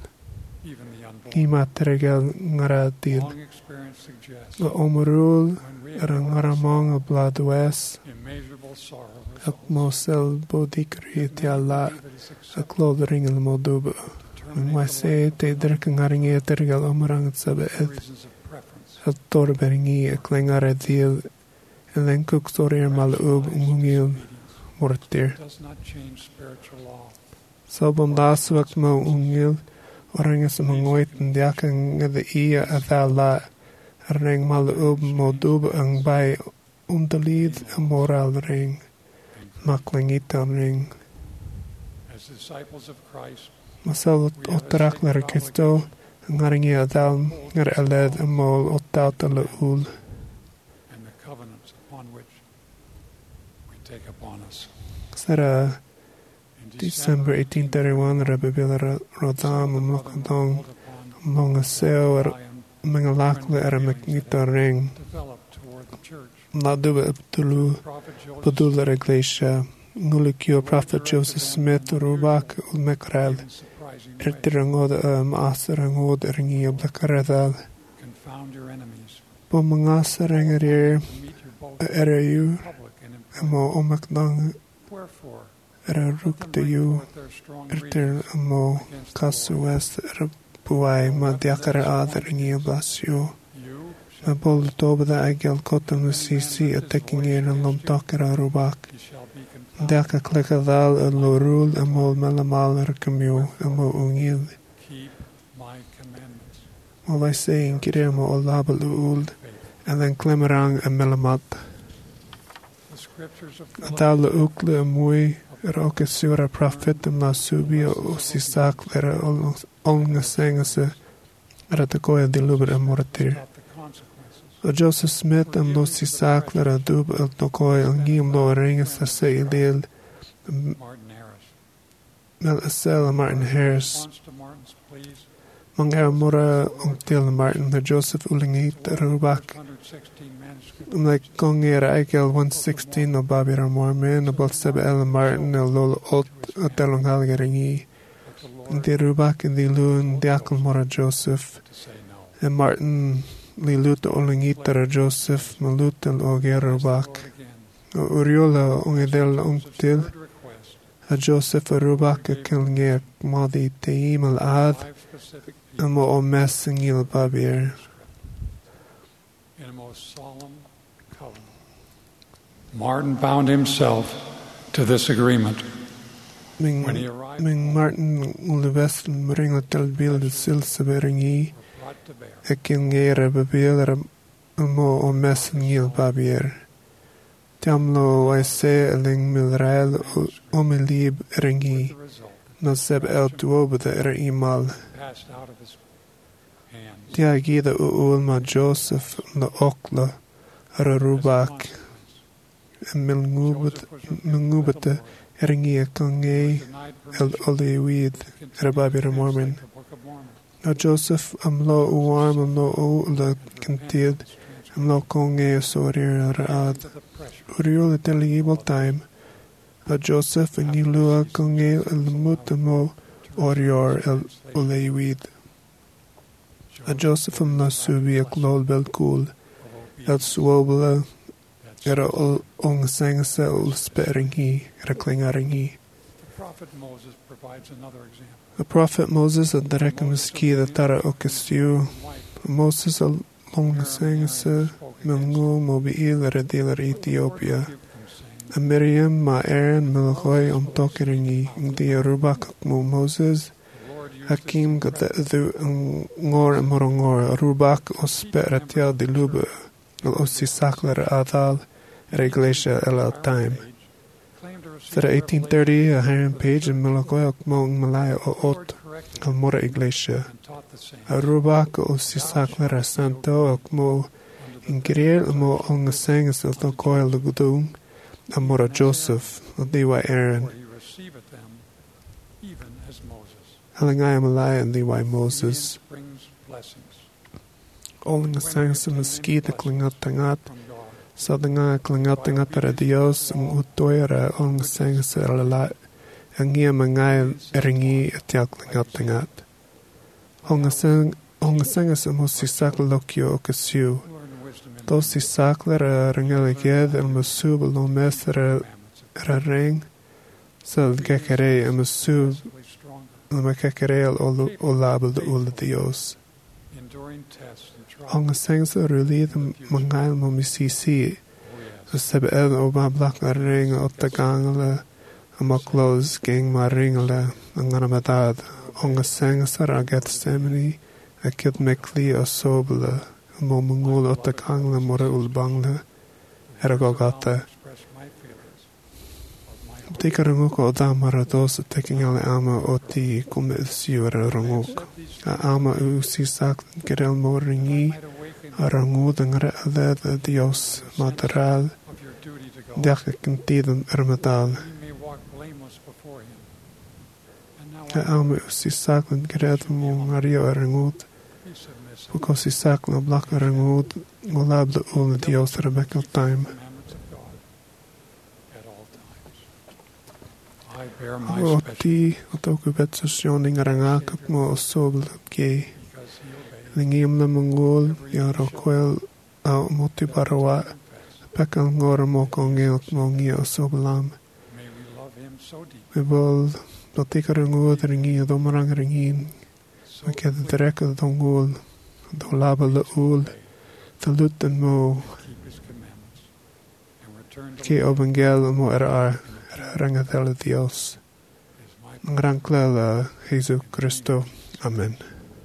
Ima tergel ngaradil. Omrul rangaramong blad wes. Ak mosel bodikri tiala ak lodring el modub. Mwese te drek ngaringe tergel omrang sabe et. At torberingi ak lengaradil. En kuk storir malub ungil mortir. Sabon daswak mo ungil. Orangas mangoit en diakan ngade ia athala ring mal modub ang bay undelid moral ring maklingita ring masal otrak ler Kristo ngaringi atal ngar aled mol tauta la ul. and the covenants upon which we take upon us. Sara December 1831 Rebbe Rodam Mokadong Monga Seo Menga Lakle Era Magnita Ring Nadu Abdulu Badula Iglesia Ngulikio Prophet Joseph Smith Rubak Ulmekral Ertirangoda Maasarangod Ringi Blakaradal Bomangasa Ringarir Erayu Emo Omakdong Era Ruktayu Ertir Amo Kasu West Era Puai Madiakara Ringi Blasio Mabol Tobada Agel Kotam Sisi attacking in a Lomtakara Rubak Daka Klikadal and Lorul Amol Melamal Rakamu Amo Ungil All I say in Kiremo Olabalu and then Clemerang and Melamat Adala Ukle Amui Roka Sura Prophet and La Subia Usisak Lera Olga Sangasa Ratakoya de Luber and Moratir Joseph Smith and Lucy Sackler and Dub El Tokoy and Guillaume Loringas a Sailil Mel Asel and Martin Harris Manga Mura until Martin the Joseph Ulingit Rubak like Gongera Eichel 116 no Bobby Ramorman about Seb El Martin El Lolo Ot Telong Halgeringi the Rubak in the Loon Diakal Mora Joseph and Martin Liluta Olingitara Joseph Maluta Ogera Rubak Uriola Ungedel Until a Joseph Rubak a Kilnger Madi Teim Al Ad Amo Omes Ngil Babir in a most solemn covenant. Martin bound himself to this agreement. When he arrived, Martin Ulvest Ringa Telbil Silsaberingi a Kilngera Babir Amo Omes Ngil Babir Tamlo I say a ling milrael Omelib Ringi Naseb El Tuobada Era Imal Tiagida Ulma Joseph La Okla Era Rubak Milngubata Eringia Kange El Oliwid Era Babira Mormon Na Joseph Amlo Uwarm Amlo La Kintid Amlo Konge Sorir Raad Uriol Teligable Time A Joseph and Nilua Konge El Mutamo Orior El Oliwid A Joseph am Nasubia Klol Belkul El Swobla Era Ong Sangasa Ul Speringi Era Klingaringi the prophet Moses provides another example. The prophet Moses at the Rekamiski the Tara Okestiu Moses al Long Sangasa Milngu Mobiil Rediler Ethiopia A Miriam Ma Aaron Milhoy Tokeringi Ndia Rubak Mo Moses Hakim Gadu Ngor Morongor Rubak Osperatia de Lube Osi Sakler Adal Reglesia El Time. For 1830, a Hiram Page and Milakoy Mong Malaya Ot Almora Iglesia. A Rubak Osi Sakler Santo Okmo Ingriel Mo Ongasangas of the Coil Lugudung Amora Joseph of Levi Aaron. Halingaya Malaya and Levi Moses. Oling a sangs of Mesquite Klingat Tangat, Sadanga Klingat Tangat Radios, and Utoyara Ong Sangs Erla, and Gia Mangay Eringi Atiak Klingat Tangat. Ong a sangas of Mosisak Lokio Okasiu. Those Sakler Ringaliged and Masub Lomes Ring, Sal Gekere and Masub Lamakekerel Olabel Ul Dios. Ong a sangs of Ruli the Mangal Momisisi, the Sebel Oba Black Ring Otagangala, a Moklos Gang Maringala, and Ganamadad. Ong a sangs of Ragat Semini, a Kid Mekli or Sobla. Momungul Otagangla Mora Ulbangla Eragogata Tikaranguko Odamarados taking all Alma Oti Kumesiura Ranguk Alma Usisak Gerel Moringi arangud ang raadad a Dios materal diak kintidan ermatal ka ame usisakon kreat mo ngario arangud Porque si sakna blak arangud ngolab de ul Dios Rebecca time Oti otoku betsasyon ng arangakap mo osobl at gay. Lingim na mongol yung rokwel au moti parawa pekal ngora mo kong ngayot mo ngiya osoblam. Bibol doti karangud ringi domarang ringin makeda direka dongul dolaba la ul talutan mo ki obangel mo rangatela Dios. Ngrangklela Jesus Cristo. Amen.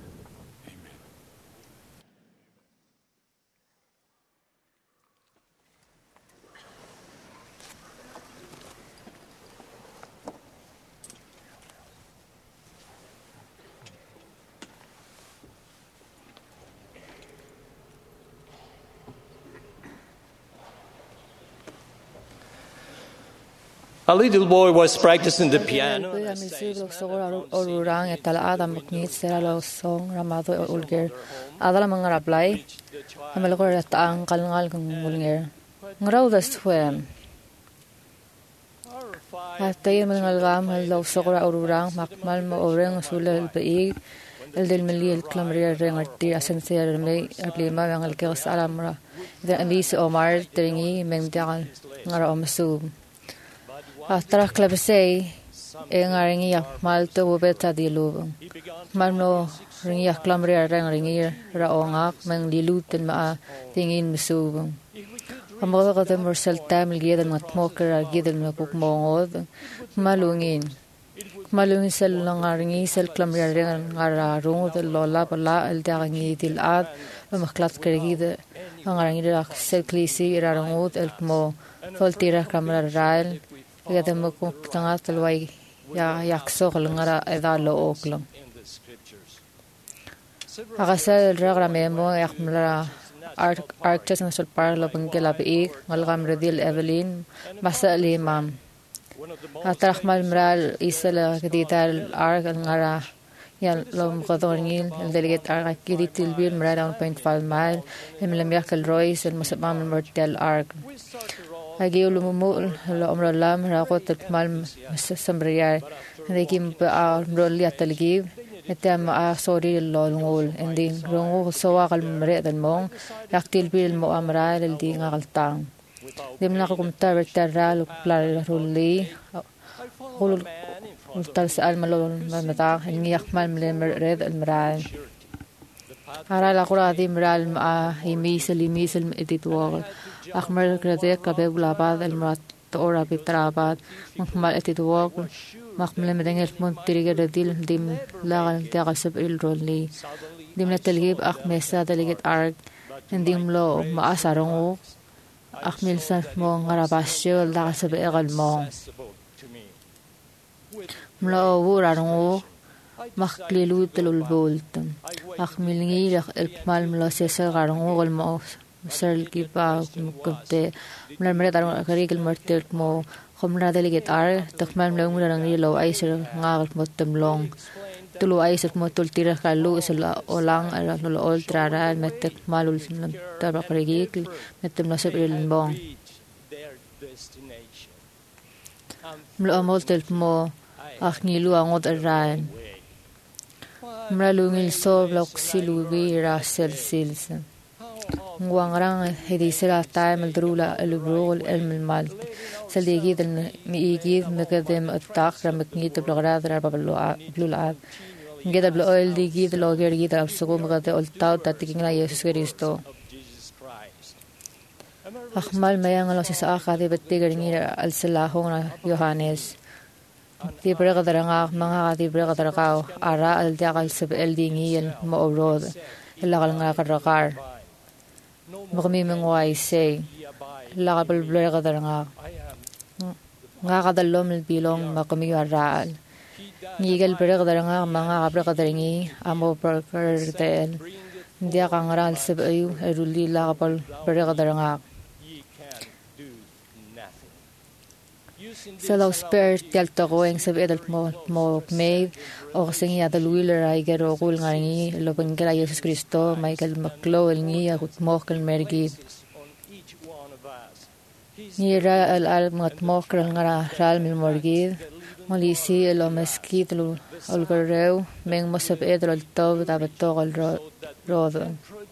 A little boy was practicing the piano. Orang etala adam maknit seralo song ramado ulger adala mangarablay amalokor taang kalngal kung ulger ngraw das twem atay mangalgam halaw sokora ururang makmal mo oreng sulal bai el del meli el clamria rengarti asensier me atlima mangal kos alamra the amis omar tringi mengdakan ngara omsub After klabsay ngaringi malto beta dilubong marno ringi klamri ringi raongak mang diluten ma tingin misubong amaga ka morsel tam gidan matmoker gidan na kukmongod malungin sel ngaringi sel klamri ring ngara rung lola pala el dangi dilad maklat kergid ngaringi rak sel klisi rarangud el mo foltira kamera rail Gada mo kung tanga talway yakso kalangara edalo oklang. Akasal ragrame mo yakmlara arctis ng sulpar labang kilabi ngalgam redil Evelyn masa limam. Atrakhmal mral isala kadital arc ngara yan lom kodorngil el delegate arc kiditil bil mral 1.5 mile emlam yakal Royce el masabam mortel arc. Agi ulumul lo amralam rakot mal samriyar nagim pa rolli atalgib etam sorry lo ngol ending rongo sawa kal mre dan mong yaktil bil mo amra el di ngaltang dim na kumta veteral plar rolli ul tal sal malon mata ngiyak mal mre el mra ara la qura di mral ma himisel editwal Ahmar Gradek Kabebulabad el Mat Ora Bitrabad Mahmal Etidwag Mahmal Medengel Monteriga Dil Dim Lagal Dagasab Il Rolli Dim Natalgib Ahmesa Delegate Arg and Dim Lo Maasarong Ahmil San Mong Arabasio Dagasab Egal Mong Mlo Wurarong Mahklilu Telul Bolton Ahmil Ngilak El Mal Mlo Cesar Garong Mo Sir Giba Mukte Mlamre Darong Karigil Martir Mo Homra Delegate R Takman Mlang Rilo Iser Ngal Motemlong Tulu Iser Motultira Kalu Sula Olang Nulo Ultra Metek Malul Tabakarigil Metem Nosep Ilbong Mlo Moltel Mo Aknilu Angod Arayan Mralungil Soblok Silugi Rasel Silsen Nguangrang hedisera time الدرولة البرول علم المال سليجيد الميجيد مقدم الطاق رمكنيت بلغراد ربع بلولاد جدا بلويل دي جيد لوجر جيد أبسقو مقدم التاو تاتيكنا يسوع كريستو أخمال ما ينقل سيساق هذه بتجرني السلاحون يوحناس دي برغدرنا ما هذه برغدرقاو أراء الداخل سب الدينية المؤرود إلا غلنا كرقار Magmi mengway say lakabal blurgadar nga kadalom bilong makami aral ngigal blurgadar nga mga kabragaringi amo burger del Dia kangaral sebayu eruli la kapal bergadangak. Selaw spare tial togoeng sebedal mo made o singi adal wheeler ay gero gul ngaringi lo pengkela Yesus Kristo Michael Maclo el ngi agut mokal mergi ni ra al mat mokal ngara ral mil morgi malisi el meskit lo olgareu meng mo sebedal al tob da betogol rodo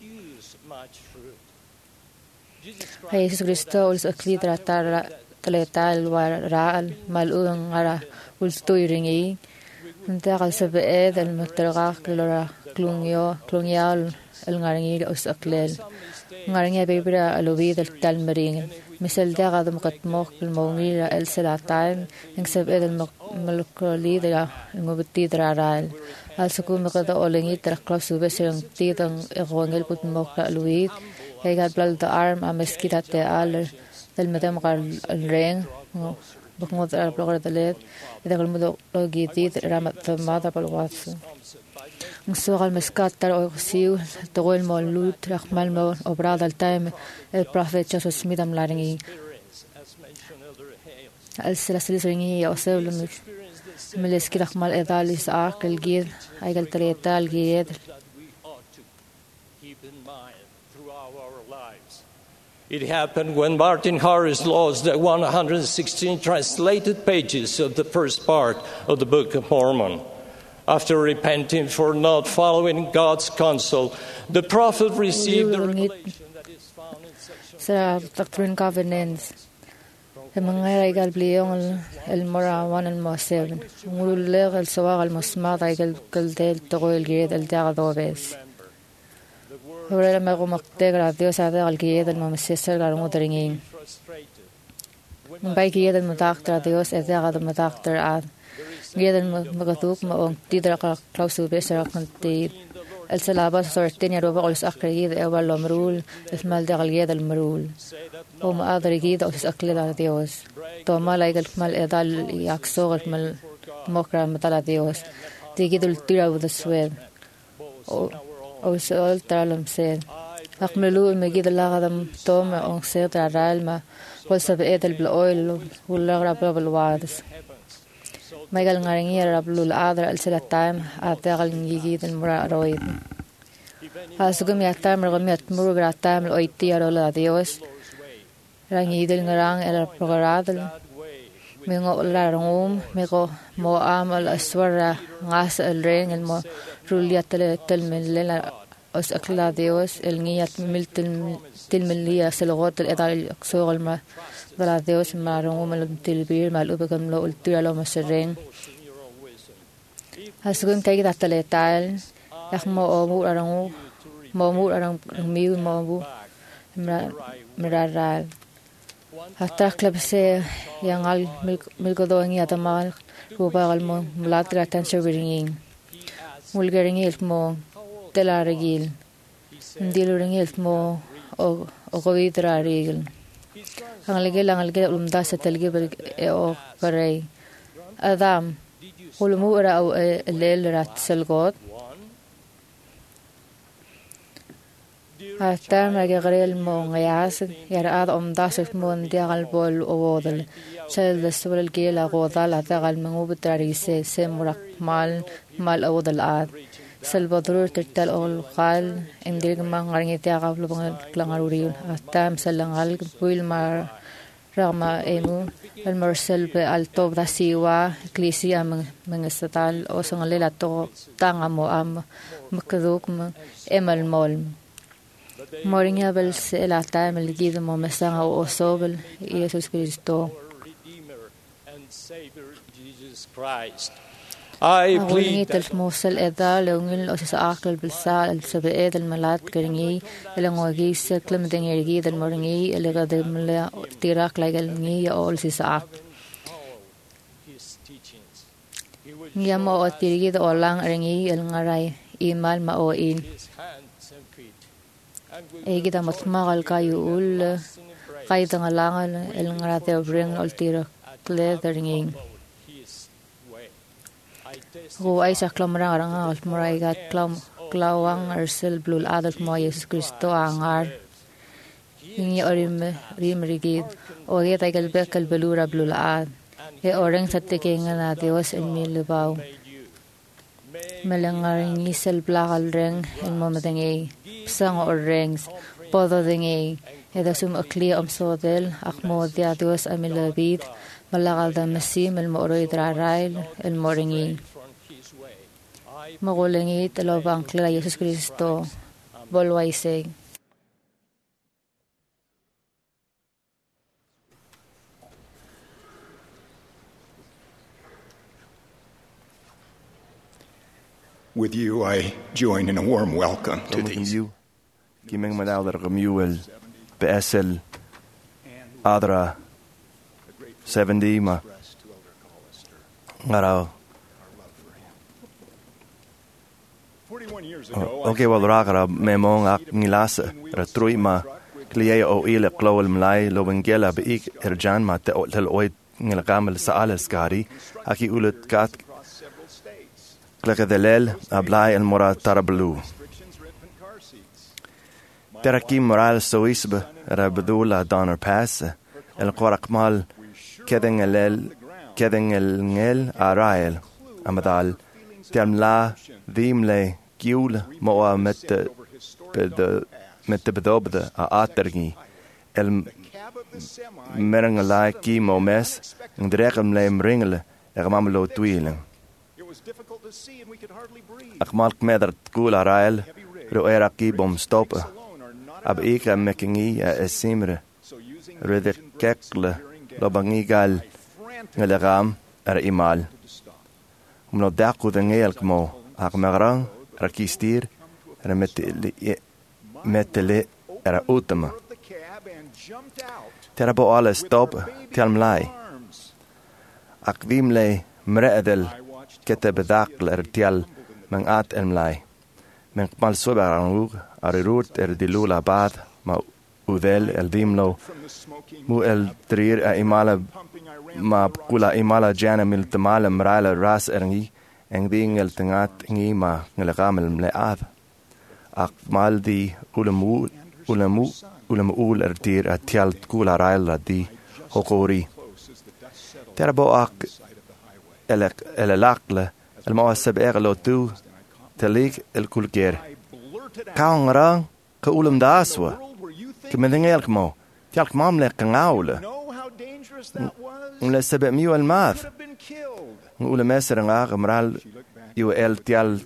Jesus Kristo uls akli tratar Tal waral malung ara ulstuiringi ntakal sabeed al matragak lora klungyal el ngaringi usaklel ngaringi bebra alubid al talmaring misal daga dmqatmok el mawngila el salatain ing sabeed al malukli da mubti draral al sukum qada olingi trakla subeseng tidang egwangel putmok alubid hegal blal da arm ameskidate al المدام قال الرين بقمود البلغة دليل إذا قال مدو لوجيتي رامت ماذا بالواتس نسوق المسكات ترى أغسيو تقول مولود رحمل مول أبراد التايم البروفيت جاسوس سميث أملارني السلسلة ريني يوصل ملسكي رحمل إذا ساق الجيد أيقل تريتا الجيد It happened when Martin Harris lost the 116 translated pages of the first part of the Book of Mormon. After repenting for not following God's counsel, the prophet received the revelation that is found in section Doctrine Covenants. Mga regal bliyong el mora 1 and 7. Ngululeg el sawag el musmad regal kaldel togoel gid el dagadobes. Ahora me hago mactegra Dios ha dado al guía del mamesser la rumutringin. Bay guía del madactra Dios es dado madactra ad. Guía del magatuk ma on tidra klausu besera conti. El salaba sortenia roba os akrid eval lomrul es mal de guía del mrul. O ma adrigid os aklela Dios. Toma la igal mal edal y aksog mal mokra matala Dios. Digidul tira with the swed. أو سؤال تعلم سيد أقملوا المجيد الله غدم توم أن سيد على العلم والسبئات البلويل والغرب بالوادس ما يقال غريني ربلو العذر ألسلة تايم أعتقل نجيد المراء رويد أسقم يعتام رغم مرور يعتام الأيتي رولا ديوس رانيد الغران إلى البغراد من غلا رغم مغو مو عامل أسورة غاس الرين المو روليا تلمن لنا أس أكلا ديوس النية مل تلملية سلغات الإدارة الأكسوغ الما ذلا ديوس مع رغم التلبير مع الأبقم لو التيرا لو مسرين هسقم كيدا تلتال يخمو أمور أرغو مأمور أرغميو مأمور مرارال حتى كلبسي ينال ملكدوين يتمال روبا الملات راتن شبرين مولغرين المو تلارجيل نديلورين المو أو قويدرا ريجل أنغلقل أمدا ستلقي أو قري أدام قلمو أرى أو الليل رات سلقوت حتى ما غير المو غياس يرى أمدا سفمو نديغل بول أوودل شل السول الجيل أغوضال أتغل منو بتراريسي سمرق مال أوضل آد سلبادرور ترتال أغل قال إندير ما غرني تيغاف لبغل كلانغاروريون حتى مسلنغال بويل مار رغم إيمو المرسل بالطوب دا سيوا كليسيا من استطال أو سنغليلا تو تانغامو أم مكذوك إما المول مورينيا بالسئلة تايم الجيد ممسانها وأصوبل يسوس كريستو أغنية الموصل إذا لونجل أساس أكل بالسال السبعيد الملات كرني الانواجي سكلم دنيرجي المرني اللي قدم له تيراك لاجلني أول ساعة نيام أو تيرجي أولان رني النراي إيمال ما أو إين إيجي مطمع الكايول قايد نلان النرات يبرين التيراك لدرني هو أي شكل مرة رنga المرايات كلام klawang arsel blul adat mo Jesus Kristo angar. Hingi orim rigid o ye tay kalbek kalbalura blul ad. E oreng sa tikingan na Dios en milubaw. Melangaring isel blakal reng en momadengay. Sang orengs podo dengay. Eda sum akli sodel akmo dia Dios amilabid. Malakal da masim el mooroy drarail el moringi. Magulingi talobang kila Jesus Kristo. Bolwaiseg. With you, I join in a warm welcome to these. Kimeng madawdar kamiuel PSL adra 70 ma ngaraw. Okay, well, rakara memong ak ngilasa ratrui ma kliye o ile klowel mlai lobengela beik erjan ma te tel oit ngilakamal sa alaskari aki ulet kat Klakadelel ablai el mora tarablu. Teraki moral soisbe rabdula donor pass el qorakmal kedeng el ngel arael amadal temla dimle giul moa met bedobde a atergi el merengelai ki momes ndregem lem ringele mamlo twielen. Akmal kmeder tkul arael ro eraki bom stoppen. Ab ik mekingi esimre. Rede kekle lobangi gal ngelegam imal. Umno daku de ngelkmo akmerang rakistir metele utama. Terabo alle stop telmlai. Akvimle mreedel kete bedakler tial men at elmlai. Men mal soberang arirut dilula bad ma udel el dimlo mu el trir imala ma kula imala jana mil tamala mrala ras erngi engding el tengat ngi ma ngelagamel mlead ak mal di ulemu tir atial kula raila di hokori terbo ak elakle el moaseb erlo tu telik el kulger kaangrang ka ulem daswa kemending elkmo tialk mamle kangaule le sebe miu el math ulem eser nga amral yu el tial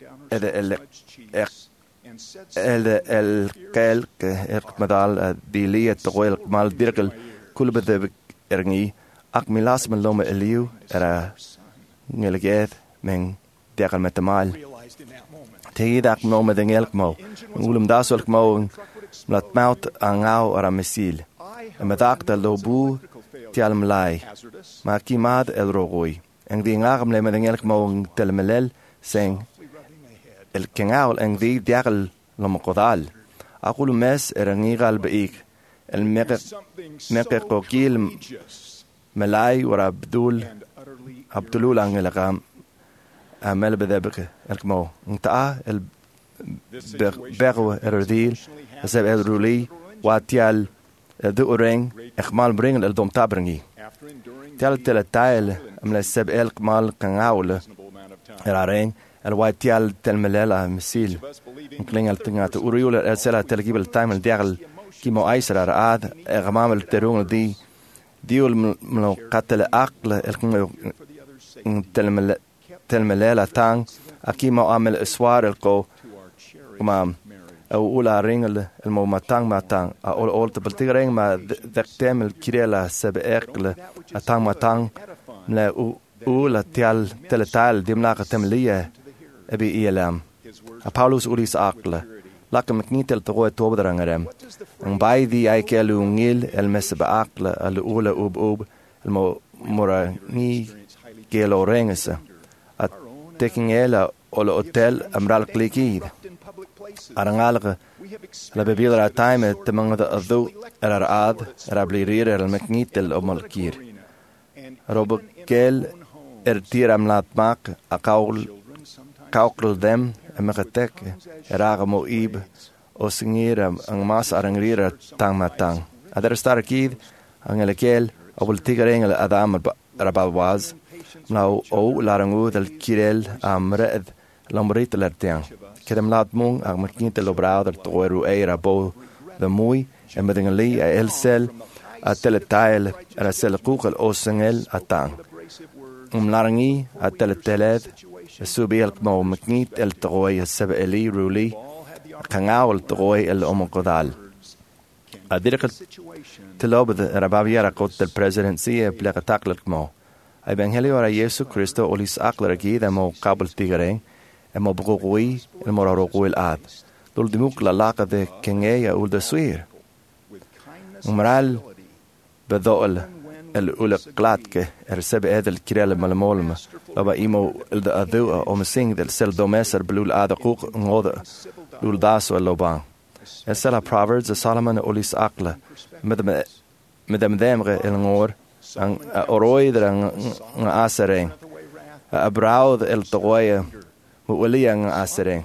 el kelk madal di liet roel mal dirkel kulbede ergi ak milas men lome eliu era ngeleget men dekal met de mal Teedak no met een elkmo. Ulem das elkmo lat mout angau ara mesil. En met akta lobu tialm lai. Ma kimad el rogoi. En die ngagam le met een elkmo telmelel seng. El kengau en die diagel lomokodal. Akulu mes ngigal beik. El meke kokil melai ora Abdulul angelakam. Amel bedebke elkmo nta el bergo erdil seb eruli watial de oreng ekmal bringen el dom tabringi tel tail amle seb elkmal kangaule erareng el watial telmelela misil klingel tingat uriul el sela telgibel timel derl kimo aisra ad ermamel terung di diul mno qatel aql elkmo telmelela tang akimo amel eswar elko ma او اولا رينغل المو ماتang اول تبلتيرين ما دكتمل كيرلا سباقل اتang matang لا اولا تل ديملا تمليه ابي الام Paulus ulis akle lakke meknitel togo tobdrangere en by die aikelu ngil el mesbe akle al ola ob el mora ni gelo rengese at tekingela ol hotel amral klikid arangalge la bebidra time temang de adu ad rablirir el meknitel omolkir robo kel tiram lat mak akaul kaukl dem makatek eraga mo ib o singira ang mas arangrira tang matang. Adar starakid ang elekel o tigareng al adam rabawaz now o larangu del kirel amred lomrit lertiang. Kedem laat mong ang makinte lo brother toeru era bo de mooi en met een lee elsel a teletail era sel kukal o sengel atang. Larangi a teleteled subiel mo maknit el toy sebe eli ruli kangaul toy el omokodal. Adirk telob de rabaviera kot del presidency e plekataklet mo. Evangelio ara Jesu Cristo olis akler gide mo kabel tigereng en mo brogoi en mo rogoil ad. Dol dimuk la laka de kengeya ul de suir. Umral bedol el ul glatke sebe edel kirel malmolma laba imo el de adu om sing del sel domeser blul ad kuk ngode lul daso el loban. El sela Proverbs Solomon olis akle met dem demre el ngor ang oroider ang asereng a braud el toye mo wili ang asereng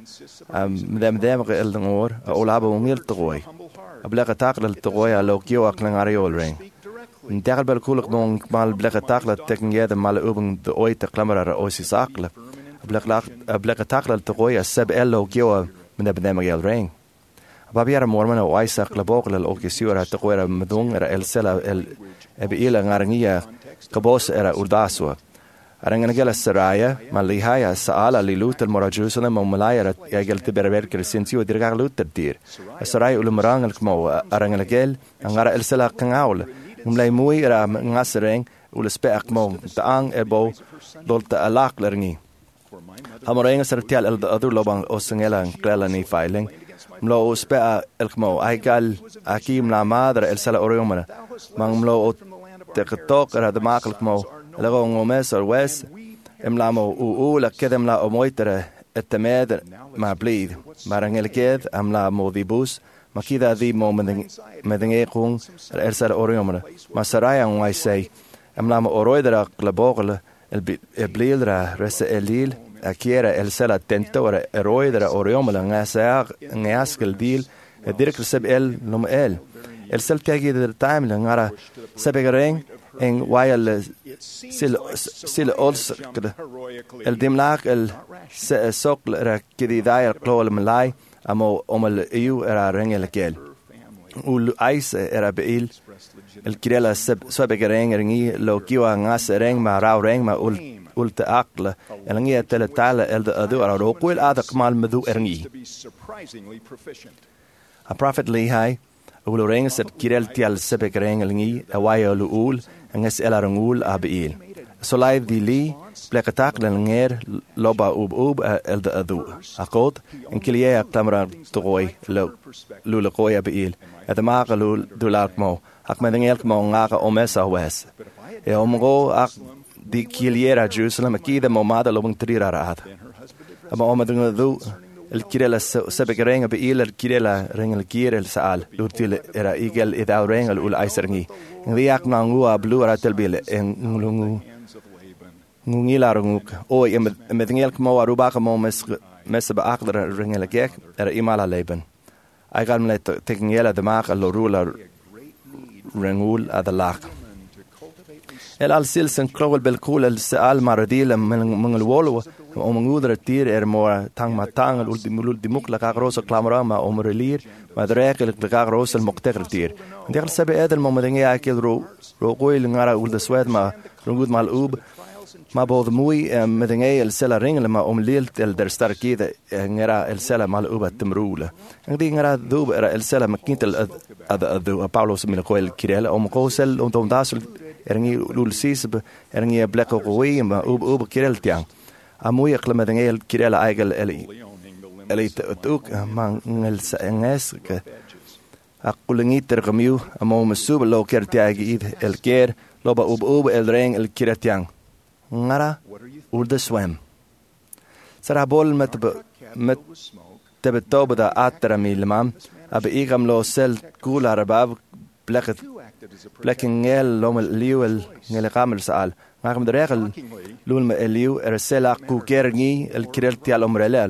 dem demre el ngor olabo ngil toy a bleka takle el toy a lokio aklang ariol ring integral bel kulik non mal bleka takle tekngede mal ubung de oite klamara osis akle bleka takle el toy a seb el lokio met dem el ring Babiara mormana o Isaac la bokla o kisiura te kwera medung era el sela el ebiila ngarangia kabos era urdaswa arangana gela saraya malihaya saala lilut el mora Jerusalem o malaya ya gel tiberber crescencio dirga lutter dir saraya ulumrang el kmo arangana gel angara el sela kangaul umlay muy era ngasreng ul speak mo taang ebo dolta alak lerni amoreng sertial el adu lobang o sengela klela ni filing mlo spea elkmo aigal akim la madre el sala oriomana mang mlo tektok era de makelkmo lego ngomes or wes emlamo la kedem la omoitere etemed ma bleed marangel ked amla modibus makida di medenge kung el sala oriomana masaraya ngwai sei emlamo oroidera glabogel el bleedra rese elil Akiera el sela tento era eroidera oriomala ngaskel deal dirk seb el num el sel tagi der time ngara sebegereng en while sil also el dimlak el sokl era kidi dair klol malai amo omal eu era rengel kel ul ice era beil el kirela sebegereng ringi lo kiwa ngasreng ma raureng ma ulta akla elangia teletala el de adu ara roquil adak mal medu erngi a prophet Lehi ul reng set kirel tial sebegreng elangi awayol ul nges elarangul abil solai di li plekatak lenger loba ub el de adu akot en kilia tamra toy lula koy abil etama lul dulatmo ak medengel mo ngaka omesa wes e omgo ak di kiliera Jerusalem akida momada lobang trirarad ama omadung du el kirela sebegreng abil el kirela rengel kirel saal lutil era igel idau rengel ul aiserni ngiak nangua blu ratelbil en nglungu ngilarunguk o medengel mo aruba mo mes ba akdra rengel gek era imala leben I got me tekngela de mak lo ruler rengul adalak el al silsen krowel belkul el sal maradil من الولو ومنودر التير مو تang matang ultimul dimuk la rosa klamra ma omrelir ma drek el rosa المقتر التير دير سبع ادل مومدني اكل رو قويل ngara ul de swed ma rungud mal ub ma bod muy medenge el sela ringel ma omlilt el der starkide ngara el sela mal ub temrula ngdi ngara dub era el sela makint el adu Paulos min koel kirel kosel dasel ergi lul sisb ergi blek ooi ma ub kirel tiang amoy aklemedenge el kirel eigel eli tuk man el senges aqulingiter gemiu amo mesub lo kertiagi el ker loba ub el ring el kiretiang ngara ul de swem sarabol met tebetob da atrami limam ab igam lo sel kula rabab blekingel lom liuel ngel kamel saal ngam de regel lul me eliu sela ku kerni el kirelti al omrelal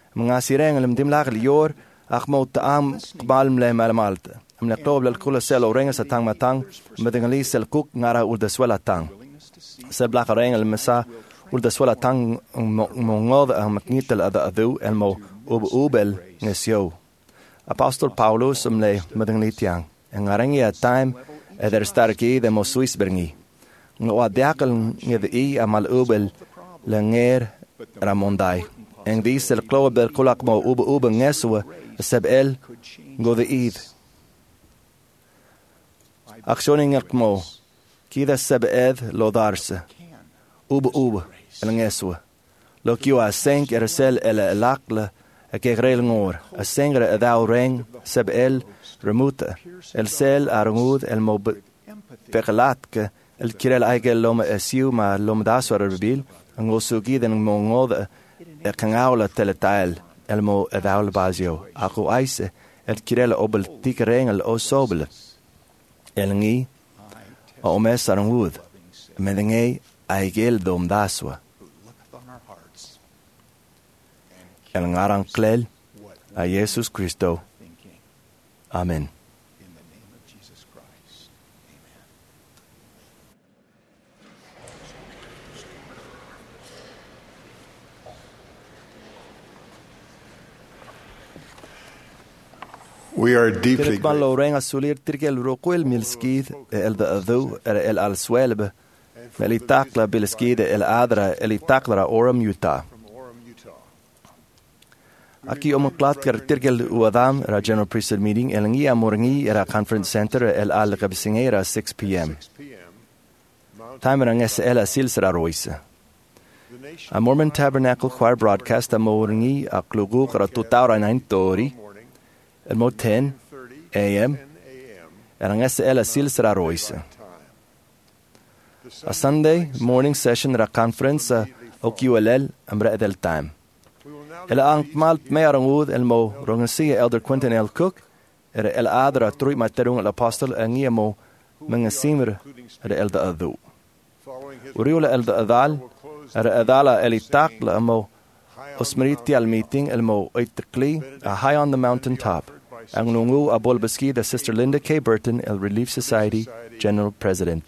mga sireng alam dimlak liyor ak mo taam kbalm le malmalta amna qob lal kula sel orenga sa tang matang madangali sel kuk ngara ul daswala tang sel blak orenga al masa ul daswala tang mo ngod ang maknitel ada adu el mo ubel ngesyo Apostol Paulus umle madangali tiang ngarangi a time eder starki de mo suis bringi no adiakal ngedi amal ubel langer ramondai en diesel klob del kolak mo ube ngeswa sebel go de id actioning mo kida sebed lo darse ube el ngeswa lo kiwa senk ersel el lakle ke grel ngor a sengre adau reng sebel remuta el sel arngud el mo begelatke el kirel eigel lom esiu ma lom dasor bil ngosugi den mo ngod e kangaula teletail el mo adau bazio aku aise el kirel obel tikrengel o sobel el ngi o mes arngud medenge eigel dom daswa el ngarang klel a Jesus Cristo. Amen. We are deeply grateful. Loreng asulir tirkel roquel milskid el adu el al swelbe melitakla bilskid el adra elitakla Orem Utah. Aki omoklat tirkel uadam ra General Priesthood meeting el ngi amorngi era Conference Center el al gabsingera 6 p.m. Time ranges el silsra roisa. A Mormon Tabernacle Choir broadcast amorngi a klugu ra tutaura 9 tori el mo 10 a.m. ranges el silsra roisa. A Sunday morning session ra conference oqll amra del time. El angmalt mearangud el mo rongesia Elder Quentin L. Cook el adra trui materung el apostel engiamo mengesimer el da adu. Uriula el da adal adala elitakla mo osmeriti al meeting el mo uitkli a high on the mountain top. Ang nungu abol beski the Sister Linda K. Burton el Relief Society General President.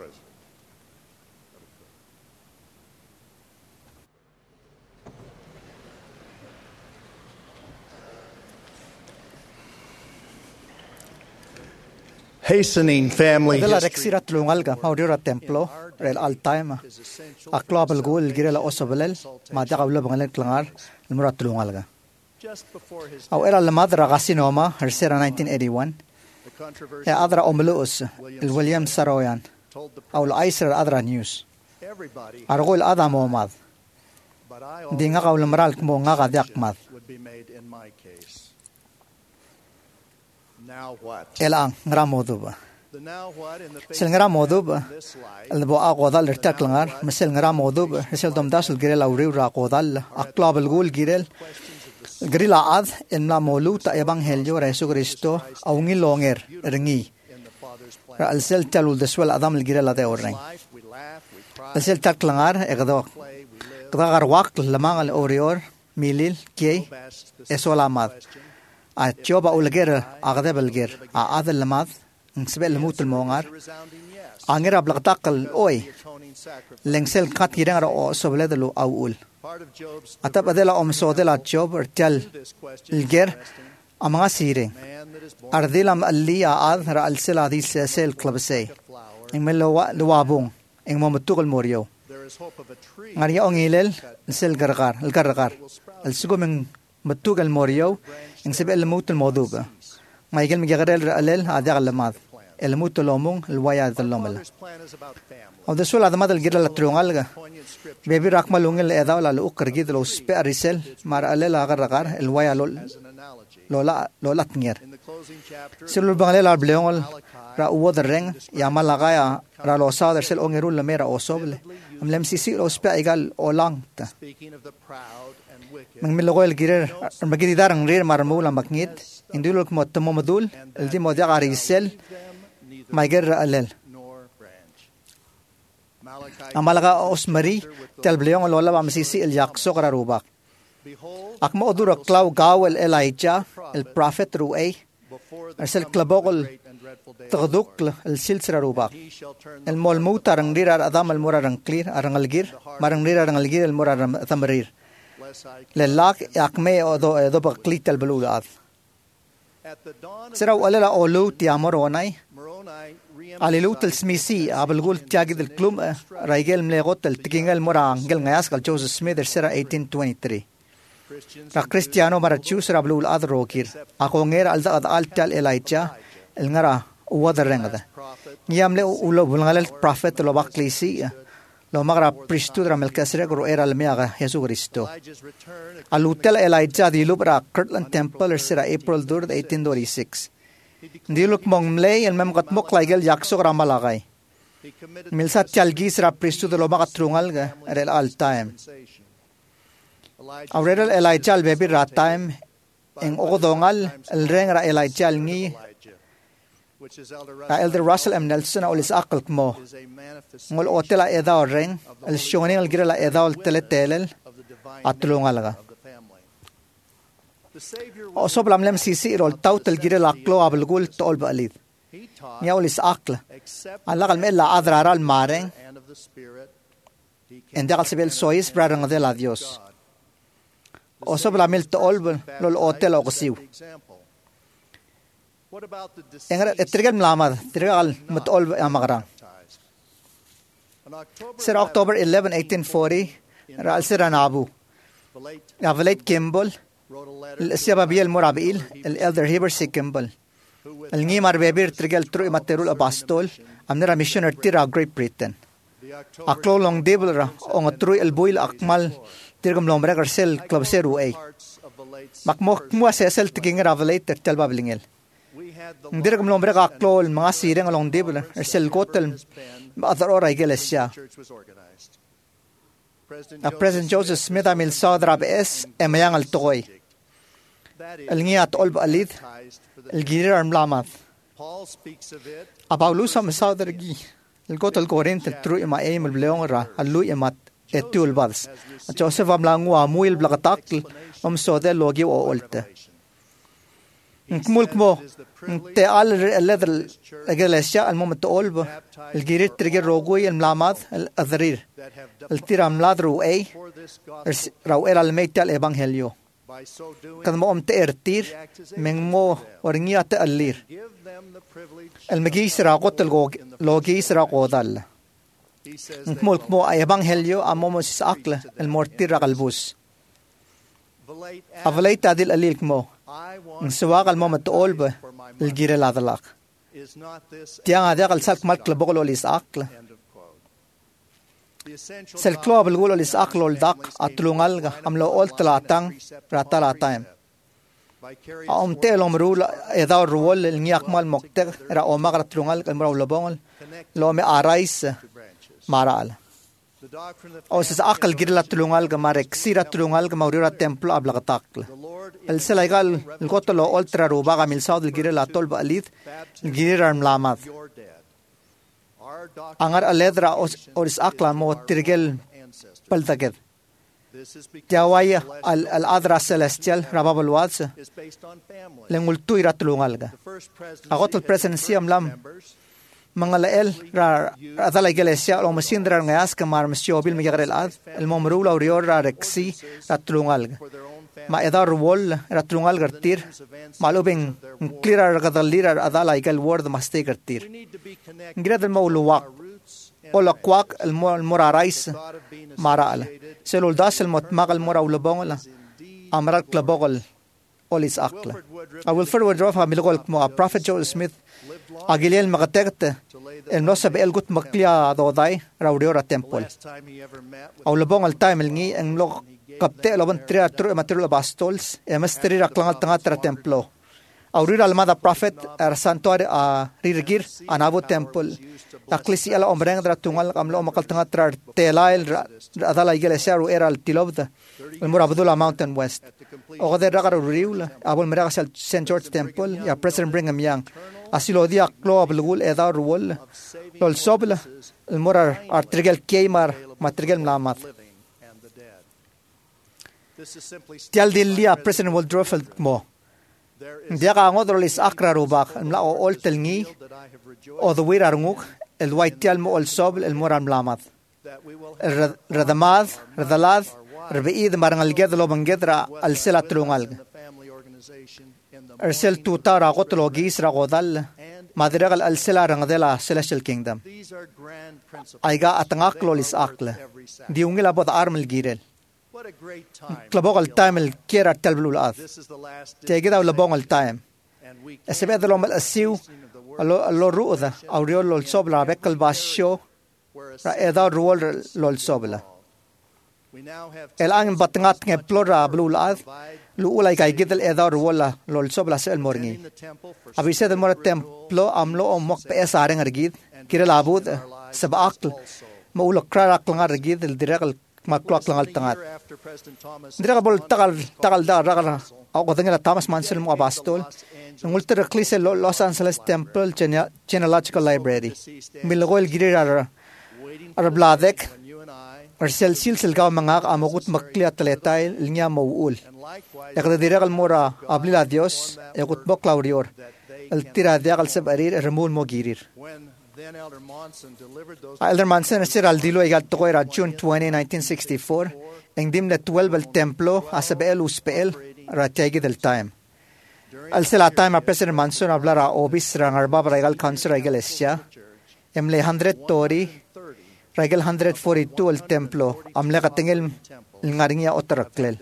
Hastening family Dela rexira tlungalga maurira templo rel altaima aklabel gol girela osobelel ma daqawlo bangal klangar murat tlungalga aw era la madra gasinoma hersera 1981 ya adra omluus el William Saroyan aw la Isra adra news argol adam omad dinga qawl maral kmo nga diakmat elang ngramodub sel ngramodub el bo aqodal irtaklangar mesel ngramodub sel domdas el girel awri ra qodal aqlab el gol girel grila ad en la moluta evangelio Jesu Cristo aungi longer ringi ra el sel talul deswel adam el girel ade oreng el sel taklangar egdo kdagar waqt lamang el orior milil kay esolamad a joba ulger agde belger a adel lamad nsbel mut almongar angira blaqtaqal oy lengsel kat girang ra sobledelu awul atab adela omsodela job ertel ilger amanga sire ardilam alliya ad ra alsela di sel klabsay ingmelo luwabung ingmomutukal moryo ngaria ongilel sel gargar algargar alsugumeng متوق الموريو انسب الموت الموضوع ما يقل مجرل الال هذا الماض الموت لومون الوايا اللومل او ده سول هذا ما الجرل الترونغال بيبي راكما لونغل ادا ولا الاوكر جيد لو سبي ريسل مار الال اغر غار الوايا لولا تنير سول بانغل البلونغل را اود الرنج يا مالاغايا را لو سادر سل اونغرول لميرا اوسوبل ام لم سي سي لو سبي ايغال اولانت Mangmilogoel girer magidarang rir marmula maknit indulok mo tomomadul eldi mo diarisel maiger alel amalaga osmari telbliong lola bamsisi el yakso kararubak Akma odura klaw gaw el Elijah, el prophet ru'ay, arsel klabokol tagdukl el silsra rubak. El molmuta arang rir ar adam el mura arang clear arang algir, marang rir arang algir el mura arang tamarir. Lelak akme odo baklit el balulad. Siraw alala olu tiamoronay, alilut el smisi abelgul tiagid el klum raigel mlegot el tikingal mura angel ngayas kal Joseph Smith sira 1823. Ra Cristiano marachu sira balul ad rokir. Ako ngera alda altal Elijah el ngara uwadarengada. Niyamle ulo bulngal prophet lo baklisi lo magra priesthood ra Melchizedek ro era almeaga Jesu Cristo. Alutel Elijah di lubra Kirtland Temple sira April 3, 1826. Diluk mongmlay el memgat moklaigel yakso ra malagay. Milsa tialgi sira priesthood lo maga trungal ga rel all time. Aurel Elijah al baby rataim en ogodongal el reng ra Elijah al ngi Elder Russell M. Nelson olis akal mo ngol otela eda reng el shoni al gira la eda ol teletelel atlungal ga oso blamlem sisi rol tautel gira la klo abelgul tol balid nya olis akla alla gal mella adrara al mareng endagal sebel sois brarang de la Dios oso blamel tol lol otel ogsiu Engar etrigal mlamad, trigal mutol amagrang. Sir October 11, 1840, Ral Siranabu. Avalate Kimball, Siababil Morabil, el Elder Heber C. Kimball. El Nimar Weber trigal true material apostol, amnera missioner tira Great Britain. Aklo long debulra, on a true el buil akmal, tirgum lombregar sel club seru a. Makmok muasesel tiking avalate telbablingel. Direk melombre aklo el mga sireng along dibla ersel gotel other ora iglesia. President Joseph Smith amil sadra bes emayang al toy. El ngiat olb alid el girir mlamat. Apaulus am sadra gi. El gotel corrent el tru ima aim el bleongra allu imat etul bads. Joseph amlangu amuil blagatakl sode logi o olte. Mulk mo te al leather iglesia al moment olb el girir trigger rogui el mlamad el adrir el tira mladru ay raw el metal evangelio kan mo te ertir men mo orngia te allir el magisra qotel logisra qodal mulk mo evangelio amomos akla el mortir qalbus avalait adil alilk mo نسواق المومت أولب الجيرة لادلاق تيان هذا قال سالك مالك لبقول وليس أقل سالكلو بقول وليس أقل ولدق أتلونغال أملو أول تلاتان راتلاتايم تيلهم رول إذا الرول النياق مال مقتر را أمغر تلونغال المرو لبونغل لو مي أرايس مارال أو سيس أقل جيرة تلونغال مارك سيرة تلونغال موريرة تمبل أبلغ تاقل El selaigal el gotolo ultra rubaga mil saud el girer la tolba alid el girer mlamad angar aledra oris akla mo tirgel paltaged jawaya al adra celestial rababal wats lengultu iratlungalga agot el presencia mlam mangalael ra adala iglesia lo masindra ngas kamar masyobil miyagrel ad el momrula urior ra rexi ratlungalga ma edar wol ratrungal gartir malubing clear gadalira adala igal word maste gartir grad el mawluwak ola kwak el morarais maral selul das el motmaq el morawlabong amral klabogol olis akla I will forward draw from milgol mo prophet Joseph Smith agilel magategt el nosab el gut maklia dodai rawdiora temple awlabong al time el ngi en log kapte loban tria tru material bastols emestri raklangal tanga tra templo aurir almada prophet er santuario a rirgir anabo temple taklisi ala omreng dra tungal amlo makal tanga tra telail adala iglesia ru era al tilobda el murabdula mountain west o de ragar riul abol mera St. George temple ya president Brigham Young asilo dia klo abulgul edar wol lol sobla el murar artrigel keimar matrigel mlamat Tial dilia President Woodrow mo. Dia ka ngod rolis akra rubak mla o oltel ngi o the wir arnguk el white tial mo ol sobl el moram lamat. Radamad, radalad, ربئيد مرنال جد لو بنجدرا السلا تلونغال أرسل توتا راقط لوجيس راقودال مادرغال السلا رنغدلا سلاشل كينغدم أيغا أتناق لوليس أقل ديونغي لابد أرمل جيرل كلبوغ التايم الكيرا تلبلو الأذ تيجيدا ولبوغ التايم أسبيد لهم الأسيو اللو رؤذا أو ريول لول صوبلا بكل باشيو رأيدا رول لول صوبلا الآن بطنات نبلورا بلو الأذ لولا يجد الإدار ولا لول صبلا سأل مورني أبي سيد المرة تمبلو أملو أمك بأسارين رجيد كير العبود سبعقل ما أقول كرار أقلنا رجيد الدرجة ما كل أقلنا التنات درجة بقول تقل دا رجلا أو قدنا توماس مانسل مو أباستول نقول تركليس لوس أنجلوس تمبل genealogical library ملقول الجرير أربلادك أرسل سلسلة كاو مangak أموت مكلية تلاتاي لنيا موول يقدر ديرك المورا قبل لا ديوس يقول بكلاوريور التيرا ديال سبارير رمول موجيرير Elder Monson سير الديلو يقال تقوير June 20, 1964 إنجدم لتوالب التمبلو أسبال وسبال راتيجي del time السلا time President Monson أبلا را أوبيس رانغرباب رجال كونسر رجال إسيا إملي 100 توري رجال 142 التمبلو أملا قتنجل النارينيا أوتركلل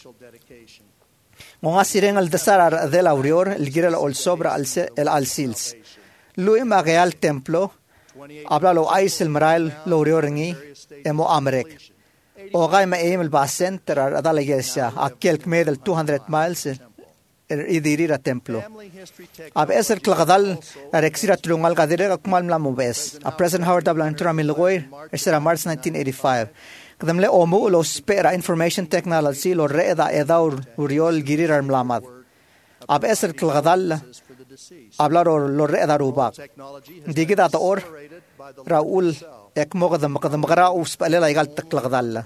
Mga sireng al dasar de la aurior el gira el sobra el alsils. Lui mageal templo habla lo ais el maral lo aurioringi emo amrek. Ogay ma el basen ter ada la iglesia aquel que del 200 miles idirir a templo. Ab es el clagadal rexira trungal gadire akmal la mubes. A President Howard W. Milgoy esera March 1985. قدم له أمو لو سبيرا information technology لو رأدا إداور وريول جرير الملامد أب أسر كالغدال أبلا لو رأدا روباق ديجي دا تور راول إكمو قدم غرا وسبالي لا يقال تكالغدال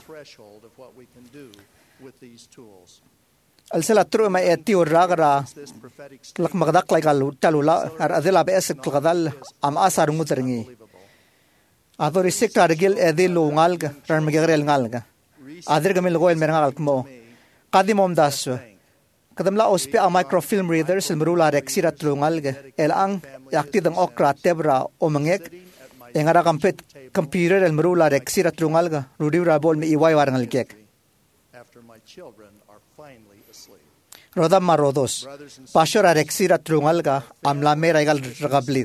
السلا ترو ما يأتي والراغرا لك مغدق لا يقال تلولا أرأذلا بأسر كالغدال أم أسار مدرني Ador isik targil edilo ngalga ramgegrel ngalga adir gamil goel merangal kmo qadimom dasu kadamla ospe a microfilm readers ilmrula rexira tlungalga elang yaktidang okra tebra omangek engara kampet computer ilmrula rexira tlungalga rudira bol mi iwai warangalgek rodam marodos pashora rexira tlungalga amla meraigal ragablid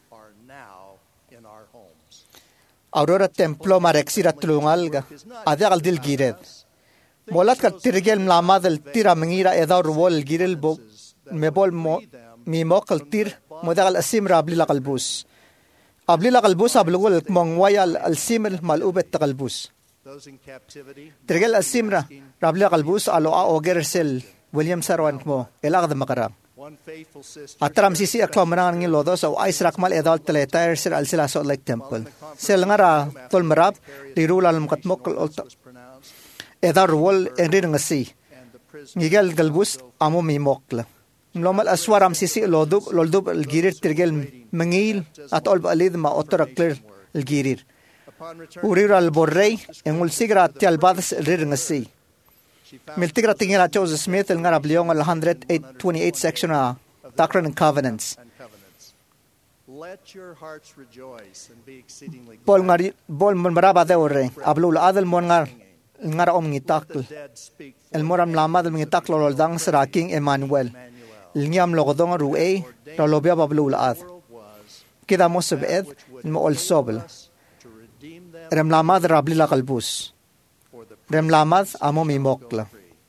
Aurora templo marexira tulungalga adigal dil gired molat ka tirgel mlamad el tira mengira edar wol girel bo mebol mi mokal tir modagal asimra abli la qalbus ablugol mongwaya al simel malubet qalbus tirgel asimra rabli qalbus alo ogersel William Sarwan mo elagd makara Atram sisi aklamran ngi lodos au Isaac mal edal teletair sir al sila Salt Lake Temple. Sel ngara tol marab di rula al mukatmok edar wol enrir ngasi. Ngigel galbus amo mi mokla. Mlomal aswaram sisi loldub al girir tirgel mangil at ol balid ma otra clear al girir. Urir al borrey engul sigra tial badas enrir ngasi. Miltigra tingila Joseph Smith el ngara bliong al 128 section of Doctrine and Covenants. Bol maraba de orre ablul adel mongar ngara ngitakl el moram lamad ngitakl lol dang sraking Emmanuel lnyam logodong rue rolobia bablul ad kida mosbed mo ol sobel rem lamad rabli la qalbus Remlamad amo mi mokla.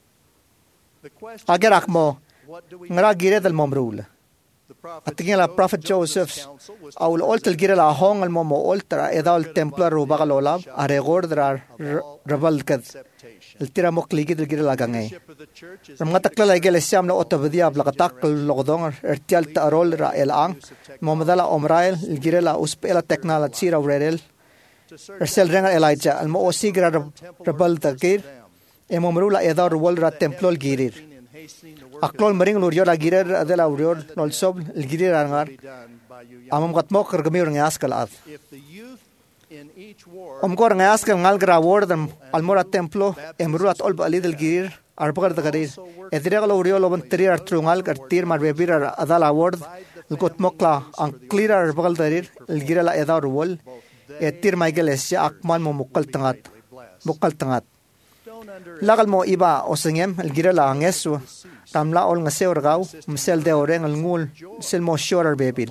Agerak mo ngara gire del momrul. Atingin la Prophet Joseph aul oltel gire la hong al momo oltra edal templar ruba galolab aregor drar rabal kad. El tira mokligi del gire la gangay. Ramgatakla la iglesia amna otabadia ablagatak logodong ertial tarol ra el ang momadala omrael el gire la uspela technology ra urel Ersel renga Elijah al mo osigra rabal takir Emomrula edar wol ra templol girir. Aklol maring lurior agirer adela urior nolsob girir angar. Amam katmok kergemir ngaskal ad. Omkor ngaskal ngalgra wordam almora templo emrulat olba alidel girir arbagar dagarir. Edregalo uriol oban trir artrungal kartir marbebir adala word الكتمقلا أنكليرا ربغل دارير الجيرلا إدار وول يتير مايجل إسيا أكمل مقل تنغات لغل مو إبا أسنيم الجيرلا أنجسو تاملا أول نسيو رغاو مسيل ديورين النغول سيل مو شورر بيبيل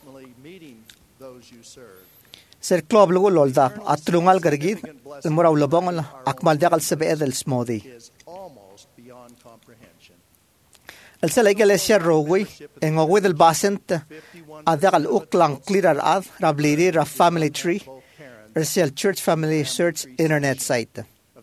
سير كلوب لغو لولدا أترونغال غرغيد المراو لبونغل أكمل داقل سبئذ السمودي السلا إجلسيا روغوي إنغوي دل باسنت أذاق الأوكلان كليرار أذ رابليري را family tree رسيل church family search internet site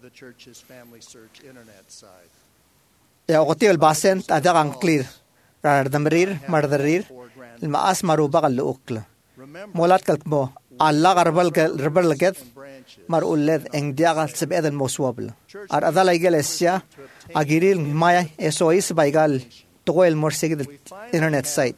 يا أغطي الباسنت أذاق أنكلير را دمرير مردرير المعاس مروباق الأوكلا مولات كالكمو الله ربل لقد مرؤول لذ إنجدياغ سبئذ الموسوابل أذاق إجلسيا أجيريل مايا إسويس بايقال تقول مرسيق الانترنت سايت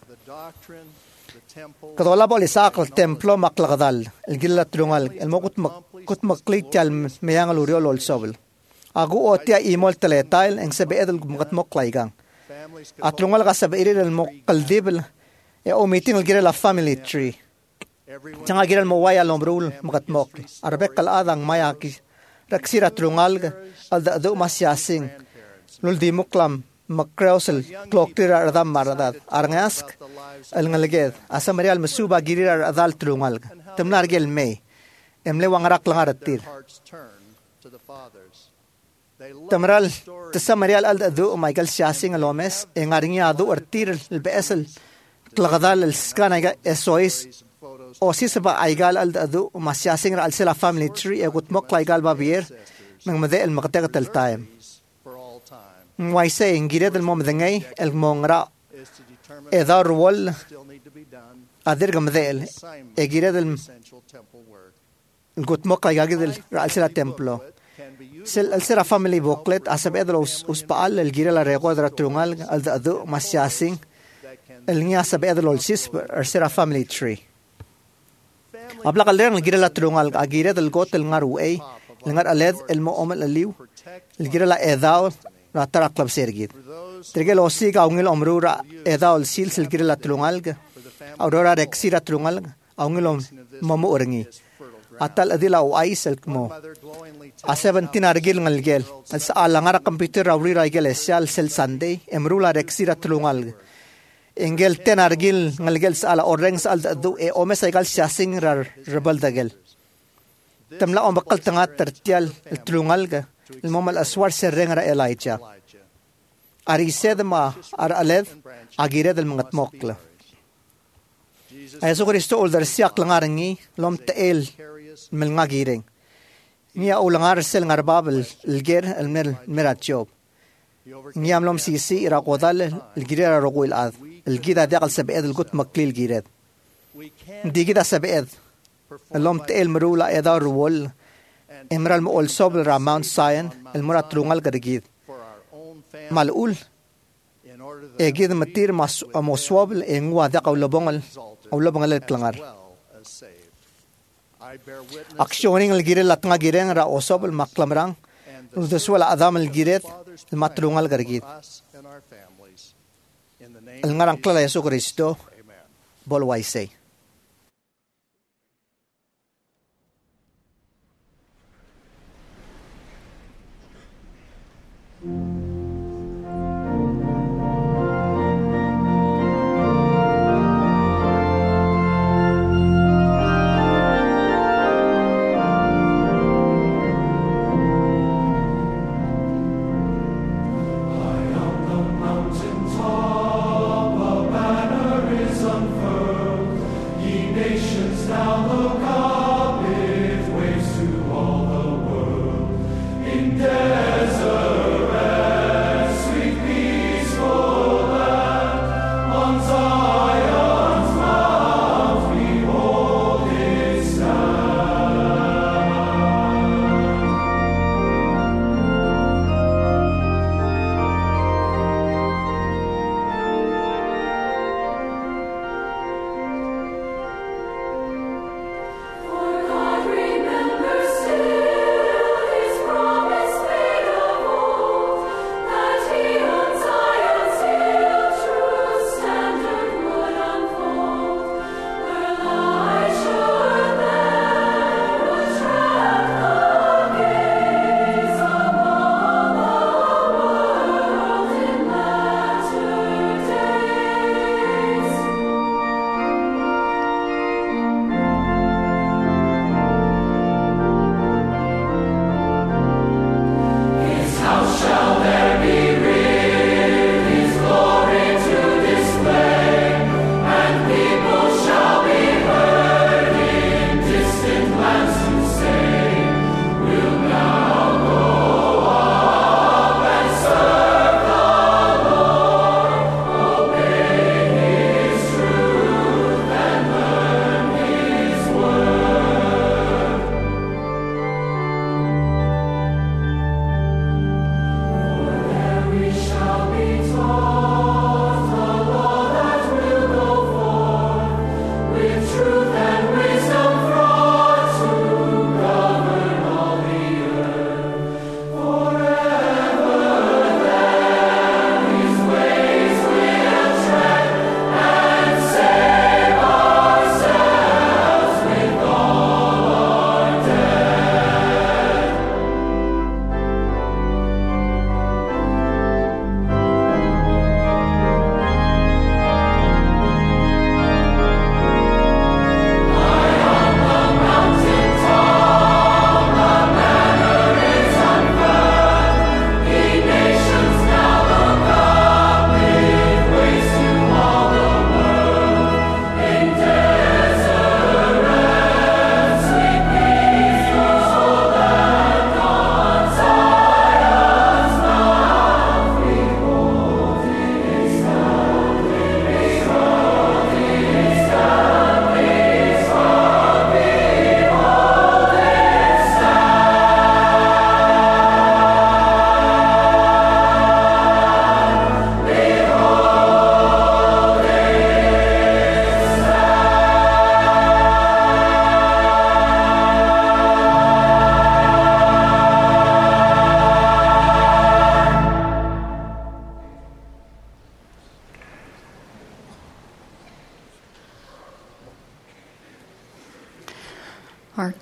كذولا بولي ساق التمبلو مقلغدال الجلة ترونغال المو كت مقليت الميان الوريول والسوبل أقو أوتيا إيمول تلاتايل إنسا بإيد المقت مقلايقان أترونغال غاسب إيريل المقلديبل أو ميتين الجيرل فاميلي تري تنغا جيرل موايا لومرول مقت مقل أربك الآذان ماياكي ركسيرا ترونغال الدأدو مسياسين لولدي مقلم مكروسل كلوكتير أردام مارداد أرناسك النلجيد أسمريال مسوبا جيرير أذال ترونغال تمنار جيل مي إملي وانغراق لغارتير تمرال تسمريال ألدأدو مايقل سياسين الومس إنغاريني أدو أرتير البأسل تلغدال السكان أيغا إسويس أوسيسبا أيغال ألدأدو ما سياسين رألسلا فاميلي تري أغوت مقلا أيغال بابير من مذي المقتغة التايم ويسي إنجيريد المومدنغي المونغرا إذار وول أذير غمذيل إنجيريد القوت موقع يجد رأسلا تمبلو السيرا فاميلي بوكلت أسب إذر أسبقال الجيريلا ريقود راترونغال الدأدو مسياسين النيا أسب إذر السيس السيرا فاميلي تري أبلغ الليرن الجيريلا ترونغال أجيريد القوت النغار وأي النغار أليد المؤمن الليو الجيريلا إذاو راترا كلب سيرجيد ترجع لوسيك أونغيل أمرورا إذا السيل سلكير لاترونغالج أورورا ركسيرا ترونغالج أونغيل مامو أورنغي أتال أديلا وعيس الكمو أسبنتين أرجيل نالجيل السألانغارا كمبيوتر أوري رايجيل إسيال سيل ساندي أمرولا ركسيرا ترونغالج إنجيل تين أرجيل نالجيل سألا أورنغ سأل دو أومس أيجال سياسين ربل دجيل تملا أم بقل تنغات ترتيال الترونغالج المهم الأسوار سرين رأي إلايجا أريسيد ما أرألذ أجيريد المغتموكل أيسو كريستو أول درسياق لنغارنغي لوم تقيل من الغيرين نيا أول لنغار السيل نغرباب الجير الميرات جوب نيام لوم سيسي إراقو ذال الجيرير رغوي الآذ الجيدة داقل سبئذ القط مقليل جيريد دي جيدة سبئذ لوم تقيل مرولا إذا روول إمرال مؤول صوبل را ماونت ساين المرات ترونغال قرقيد مالقول إيجيد متير موصوبل إنغوا داق أو لبونغل الكلنغار أكشونين الجيرين لاتنغا جيرين را أوصوبل مقلمران ودسوال أذام الجيرين المات ترونغال قرقيد الغران كلا يسوع كريستو بول وايسي Mountain top, a banner is unfurled.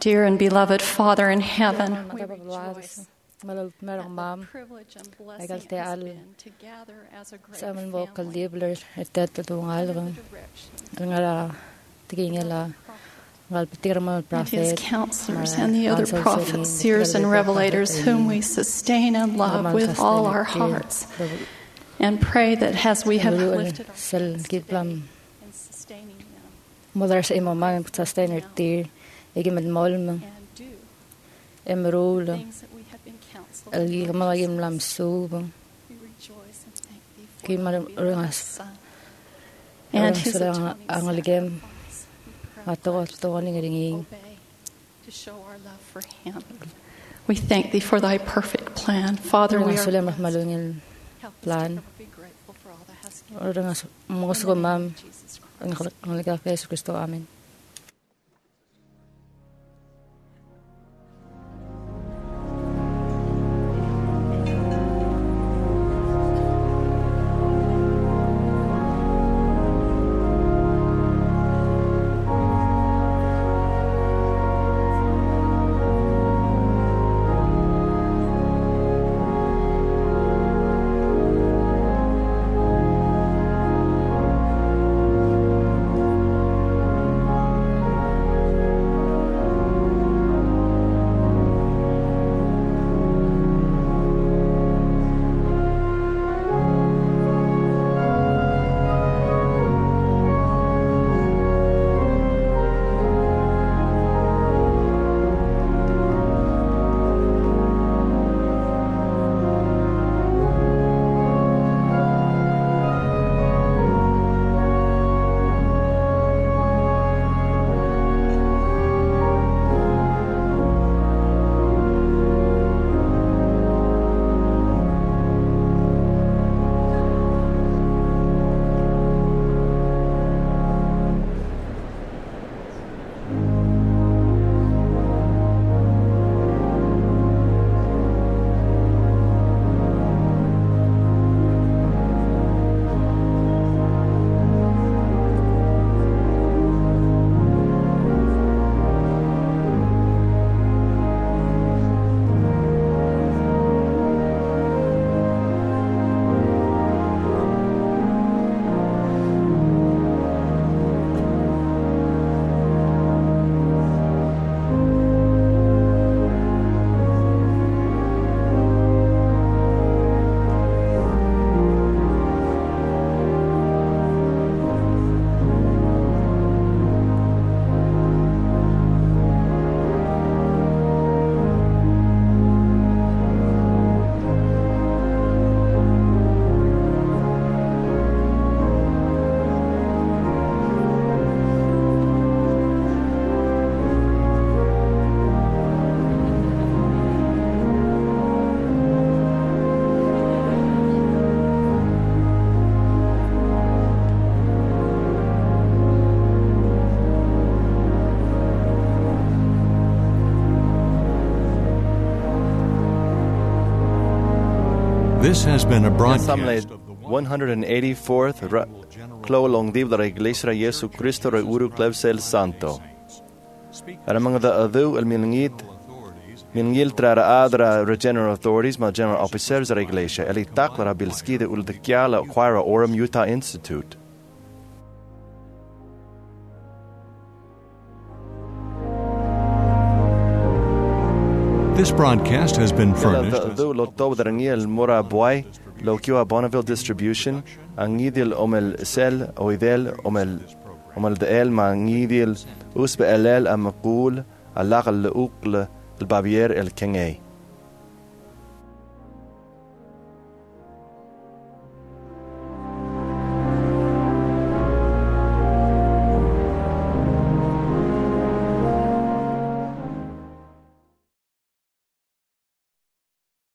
Dear and beloved Father in heaven, we rejoice at the privilege and blessing it has been to gather as a great family and his counselors and the other prophets, seers, and revelators whom we sustain and love with all our hearts, and pray that as we have lifted our hands today in sustaining them, and do things that we have been counseled to do, we rejoice and thank thee for the beloved Son and his atoning sacrifice. Obey to show our love for him. We thank thee for thy perfect plan. Father, we are help us to never be grateful for all that has given us. In the name of Jesus Christ. Amen. This has been a broadcast of the 184th Clo Longdiv la Iglesia Jesu Cristo re Uru Klevsel Santo. Among the Adu el Milngil tra adra General Authorities, ma General Officers la Iglesia, eli taklara bilski de uldekiala Quira Orem Utah Institute. This broadcast has been furnished. Bonneville Distribution, Angidil Omel Sel, Oidel Omel Deel, Mangidil Usbe Elel Amakul, Alak al Ukl, El Bavier El Kenge.